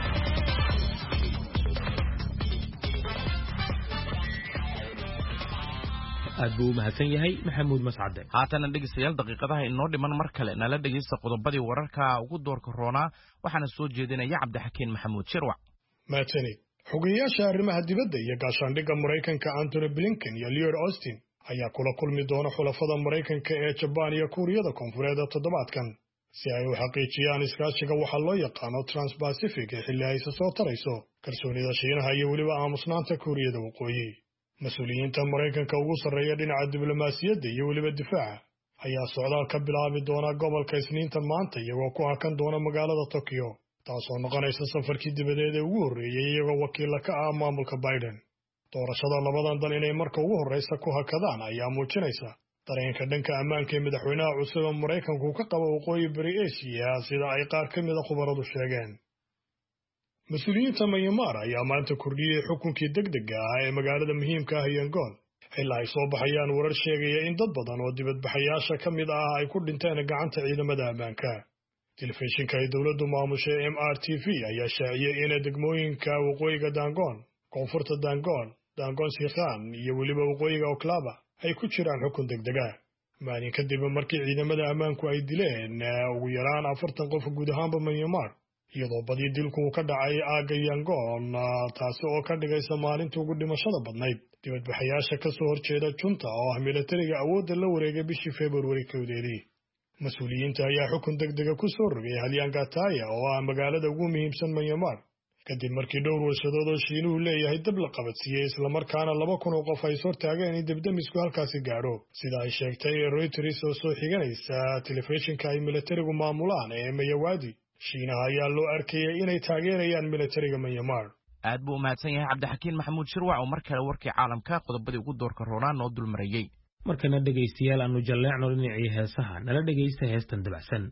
aad buu mahadsan yahay Maxamuud Mascade.
haatana dhegeystayaal daqiiqadaha inoo dhiman mar kale nala dhegeysta qodobadii wararka ugu doorka roona waxaana soo jeedinaya Cabdixakiin Maxamuud Shirwac.
Maatani xogeyaasha arrimaha dibadda iyo gaashaandhigga Mareykanka Anthony Blinken iyo Lloyd Austin ayaa kula kulmi doona xulafada Mareykanka ee Japan iyo Kuuriyada Koonfureed toddobaadkan si ay u xaqiijiyaan iskaashiga waxa loo yaqaano Trans-Pacific ee xilli ay soo tarayso kalsoonida Shiinaha iyo weliba aamusnaanta Kuuriyada Waqooyi. mas-uuliyiinta Mareykanka ugu sarreeya dhinaca diblomaasiyadda iyo weliba difaaca ayaa socdaal ka bilaabi doona gobolka Isniinta maanta iyagoo ku hakan doona magaalada Tokyo, taasoo noqonaysa safarkii dibadeed ee ugu horreeyay iyagoo wakiila ka ah maamulka Biden. doorashada labadan dal inay marka ugu horreysa ku hakadaan ayaa muujinaysa dareenka dhanka ammaanka ee madaxweynaha cusub ee Mareykanku ka qabo waqooyi bari Aasiya sida ay qaar ka mid ah khubaradu sheegeen. mas-uuliyiinta Myanmar ayaa maanta kordhiyey xukunkii degdega ah ee magaalada muhiimka ah Yangon ilaa ay soo baxayaan warar sheegaya in dad badan oo dibadbaxayaasha ka mid ah ay ku dhinteen gacanta ciidamada ammaanka. telefishinka ay dowladdu maamushay MRTV ayaa shaaciyey in degmooyinka waqooyiga Dangon, koonfurta Dangon, Dangon Sikhan iyo weliba waqooyiga Oklaba ay ku jiraan xukun degdega. maalin kadib markii ciidamada ammaanku ay dileen ugu yaraan 40 qof guud ahaanba Myanmar, iyadoo badi dilku ka dhacay aagga Yangon, taasi oo ka dhigaysa maalintii ugu dhimashada badnayd dibadbaxayaasha ka soo horjeeda junta oo ah militariga awoodda la wareegay bishii February 2. mas-uuliyiinta ayaa xukun degdega ku soo rogay Halyangataya oo ah magaalada ugu muhiimsan Myanmar kadib markii dhowr warshadood oo Shiinuhu leeyahay dab la qabadsiiyey islamarkaana 2,000 oo qof ay soo taageen in dibdamisku halkaasi gaadho, sida ay sheegtay Reuters oo soo xiganaysa telefishinka ay militarigu maamulaan ee Mayawadi. Shiinaha ayaa loo arkayay inay taageerayaan militariga Myanmar.
aad buu mahadsan yahay Cabdixakiin Maxamuud Shirwac oo mar kale warkii caalamka qodobadii ugu doorka roonaa noo dulmarayay.
markana dhegeystayaal aanu jaleecno dhinacii heesaha nala dhegeysta heestan dabacsan.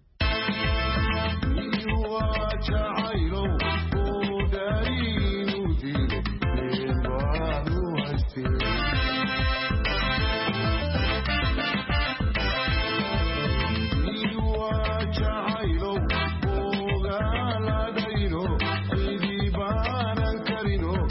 Carino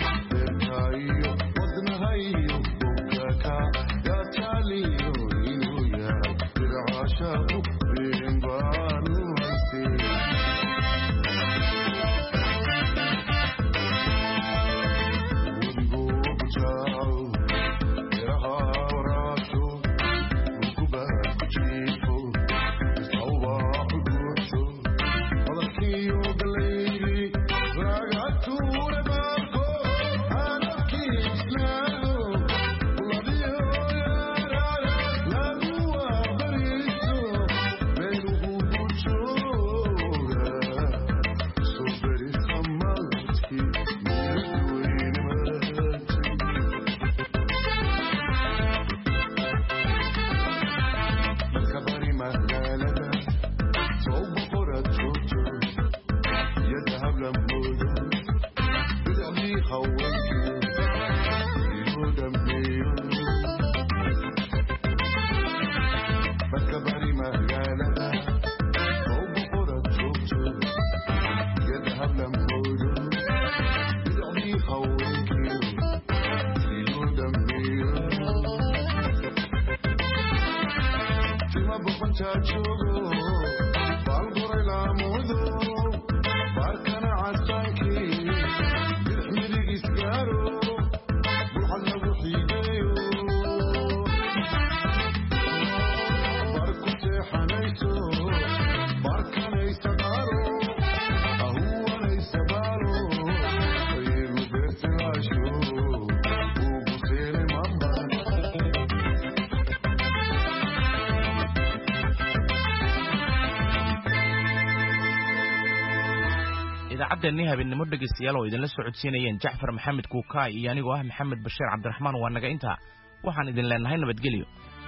idaacaddeennii habeenimo dhegaystayaal oo idinla socodsiinayeen Jacfar Maxamed Kuukaay iyo anigoo ah Maxamed Bashiir Cabdiraxmaan waa naga intaa waxaan idin leenahay nabadgelyo.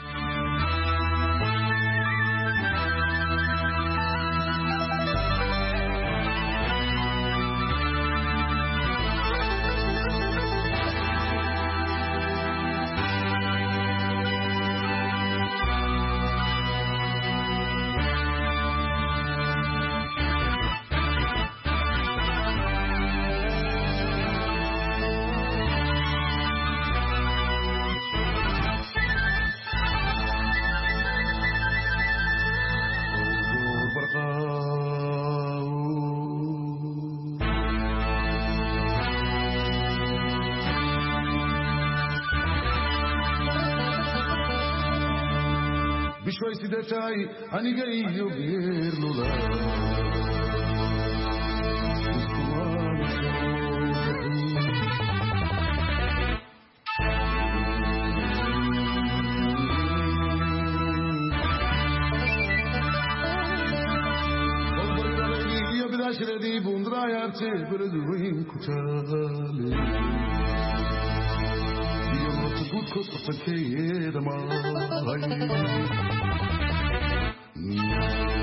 Bishway sidatay aniga iyo geerluda bidashradii bundraayarte baladuweyn ku taale iyo mutugudko tafakeeda maahay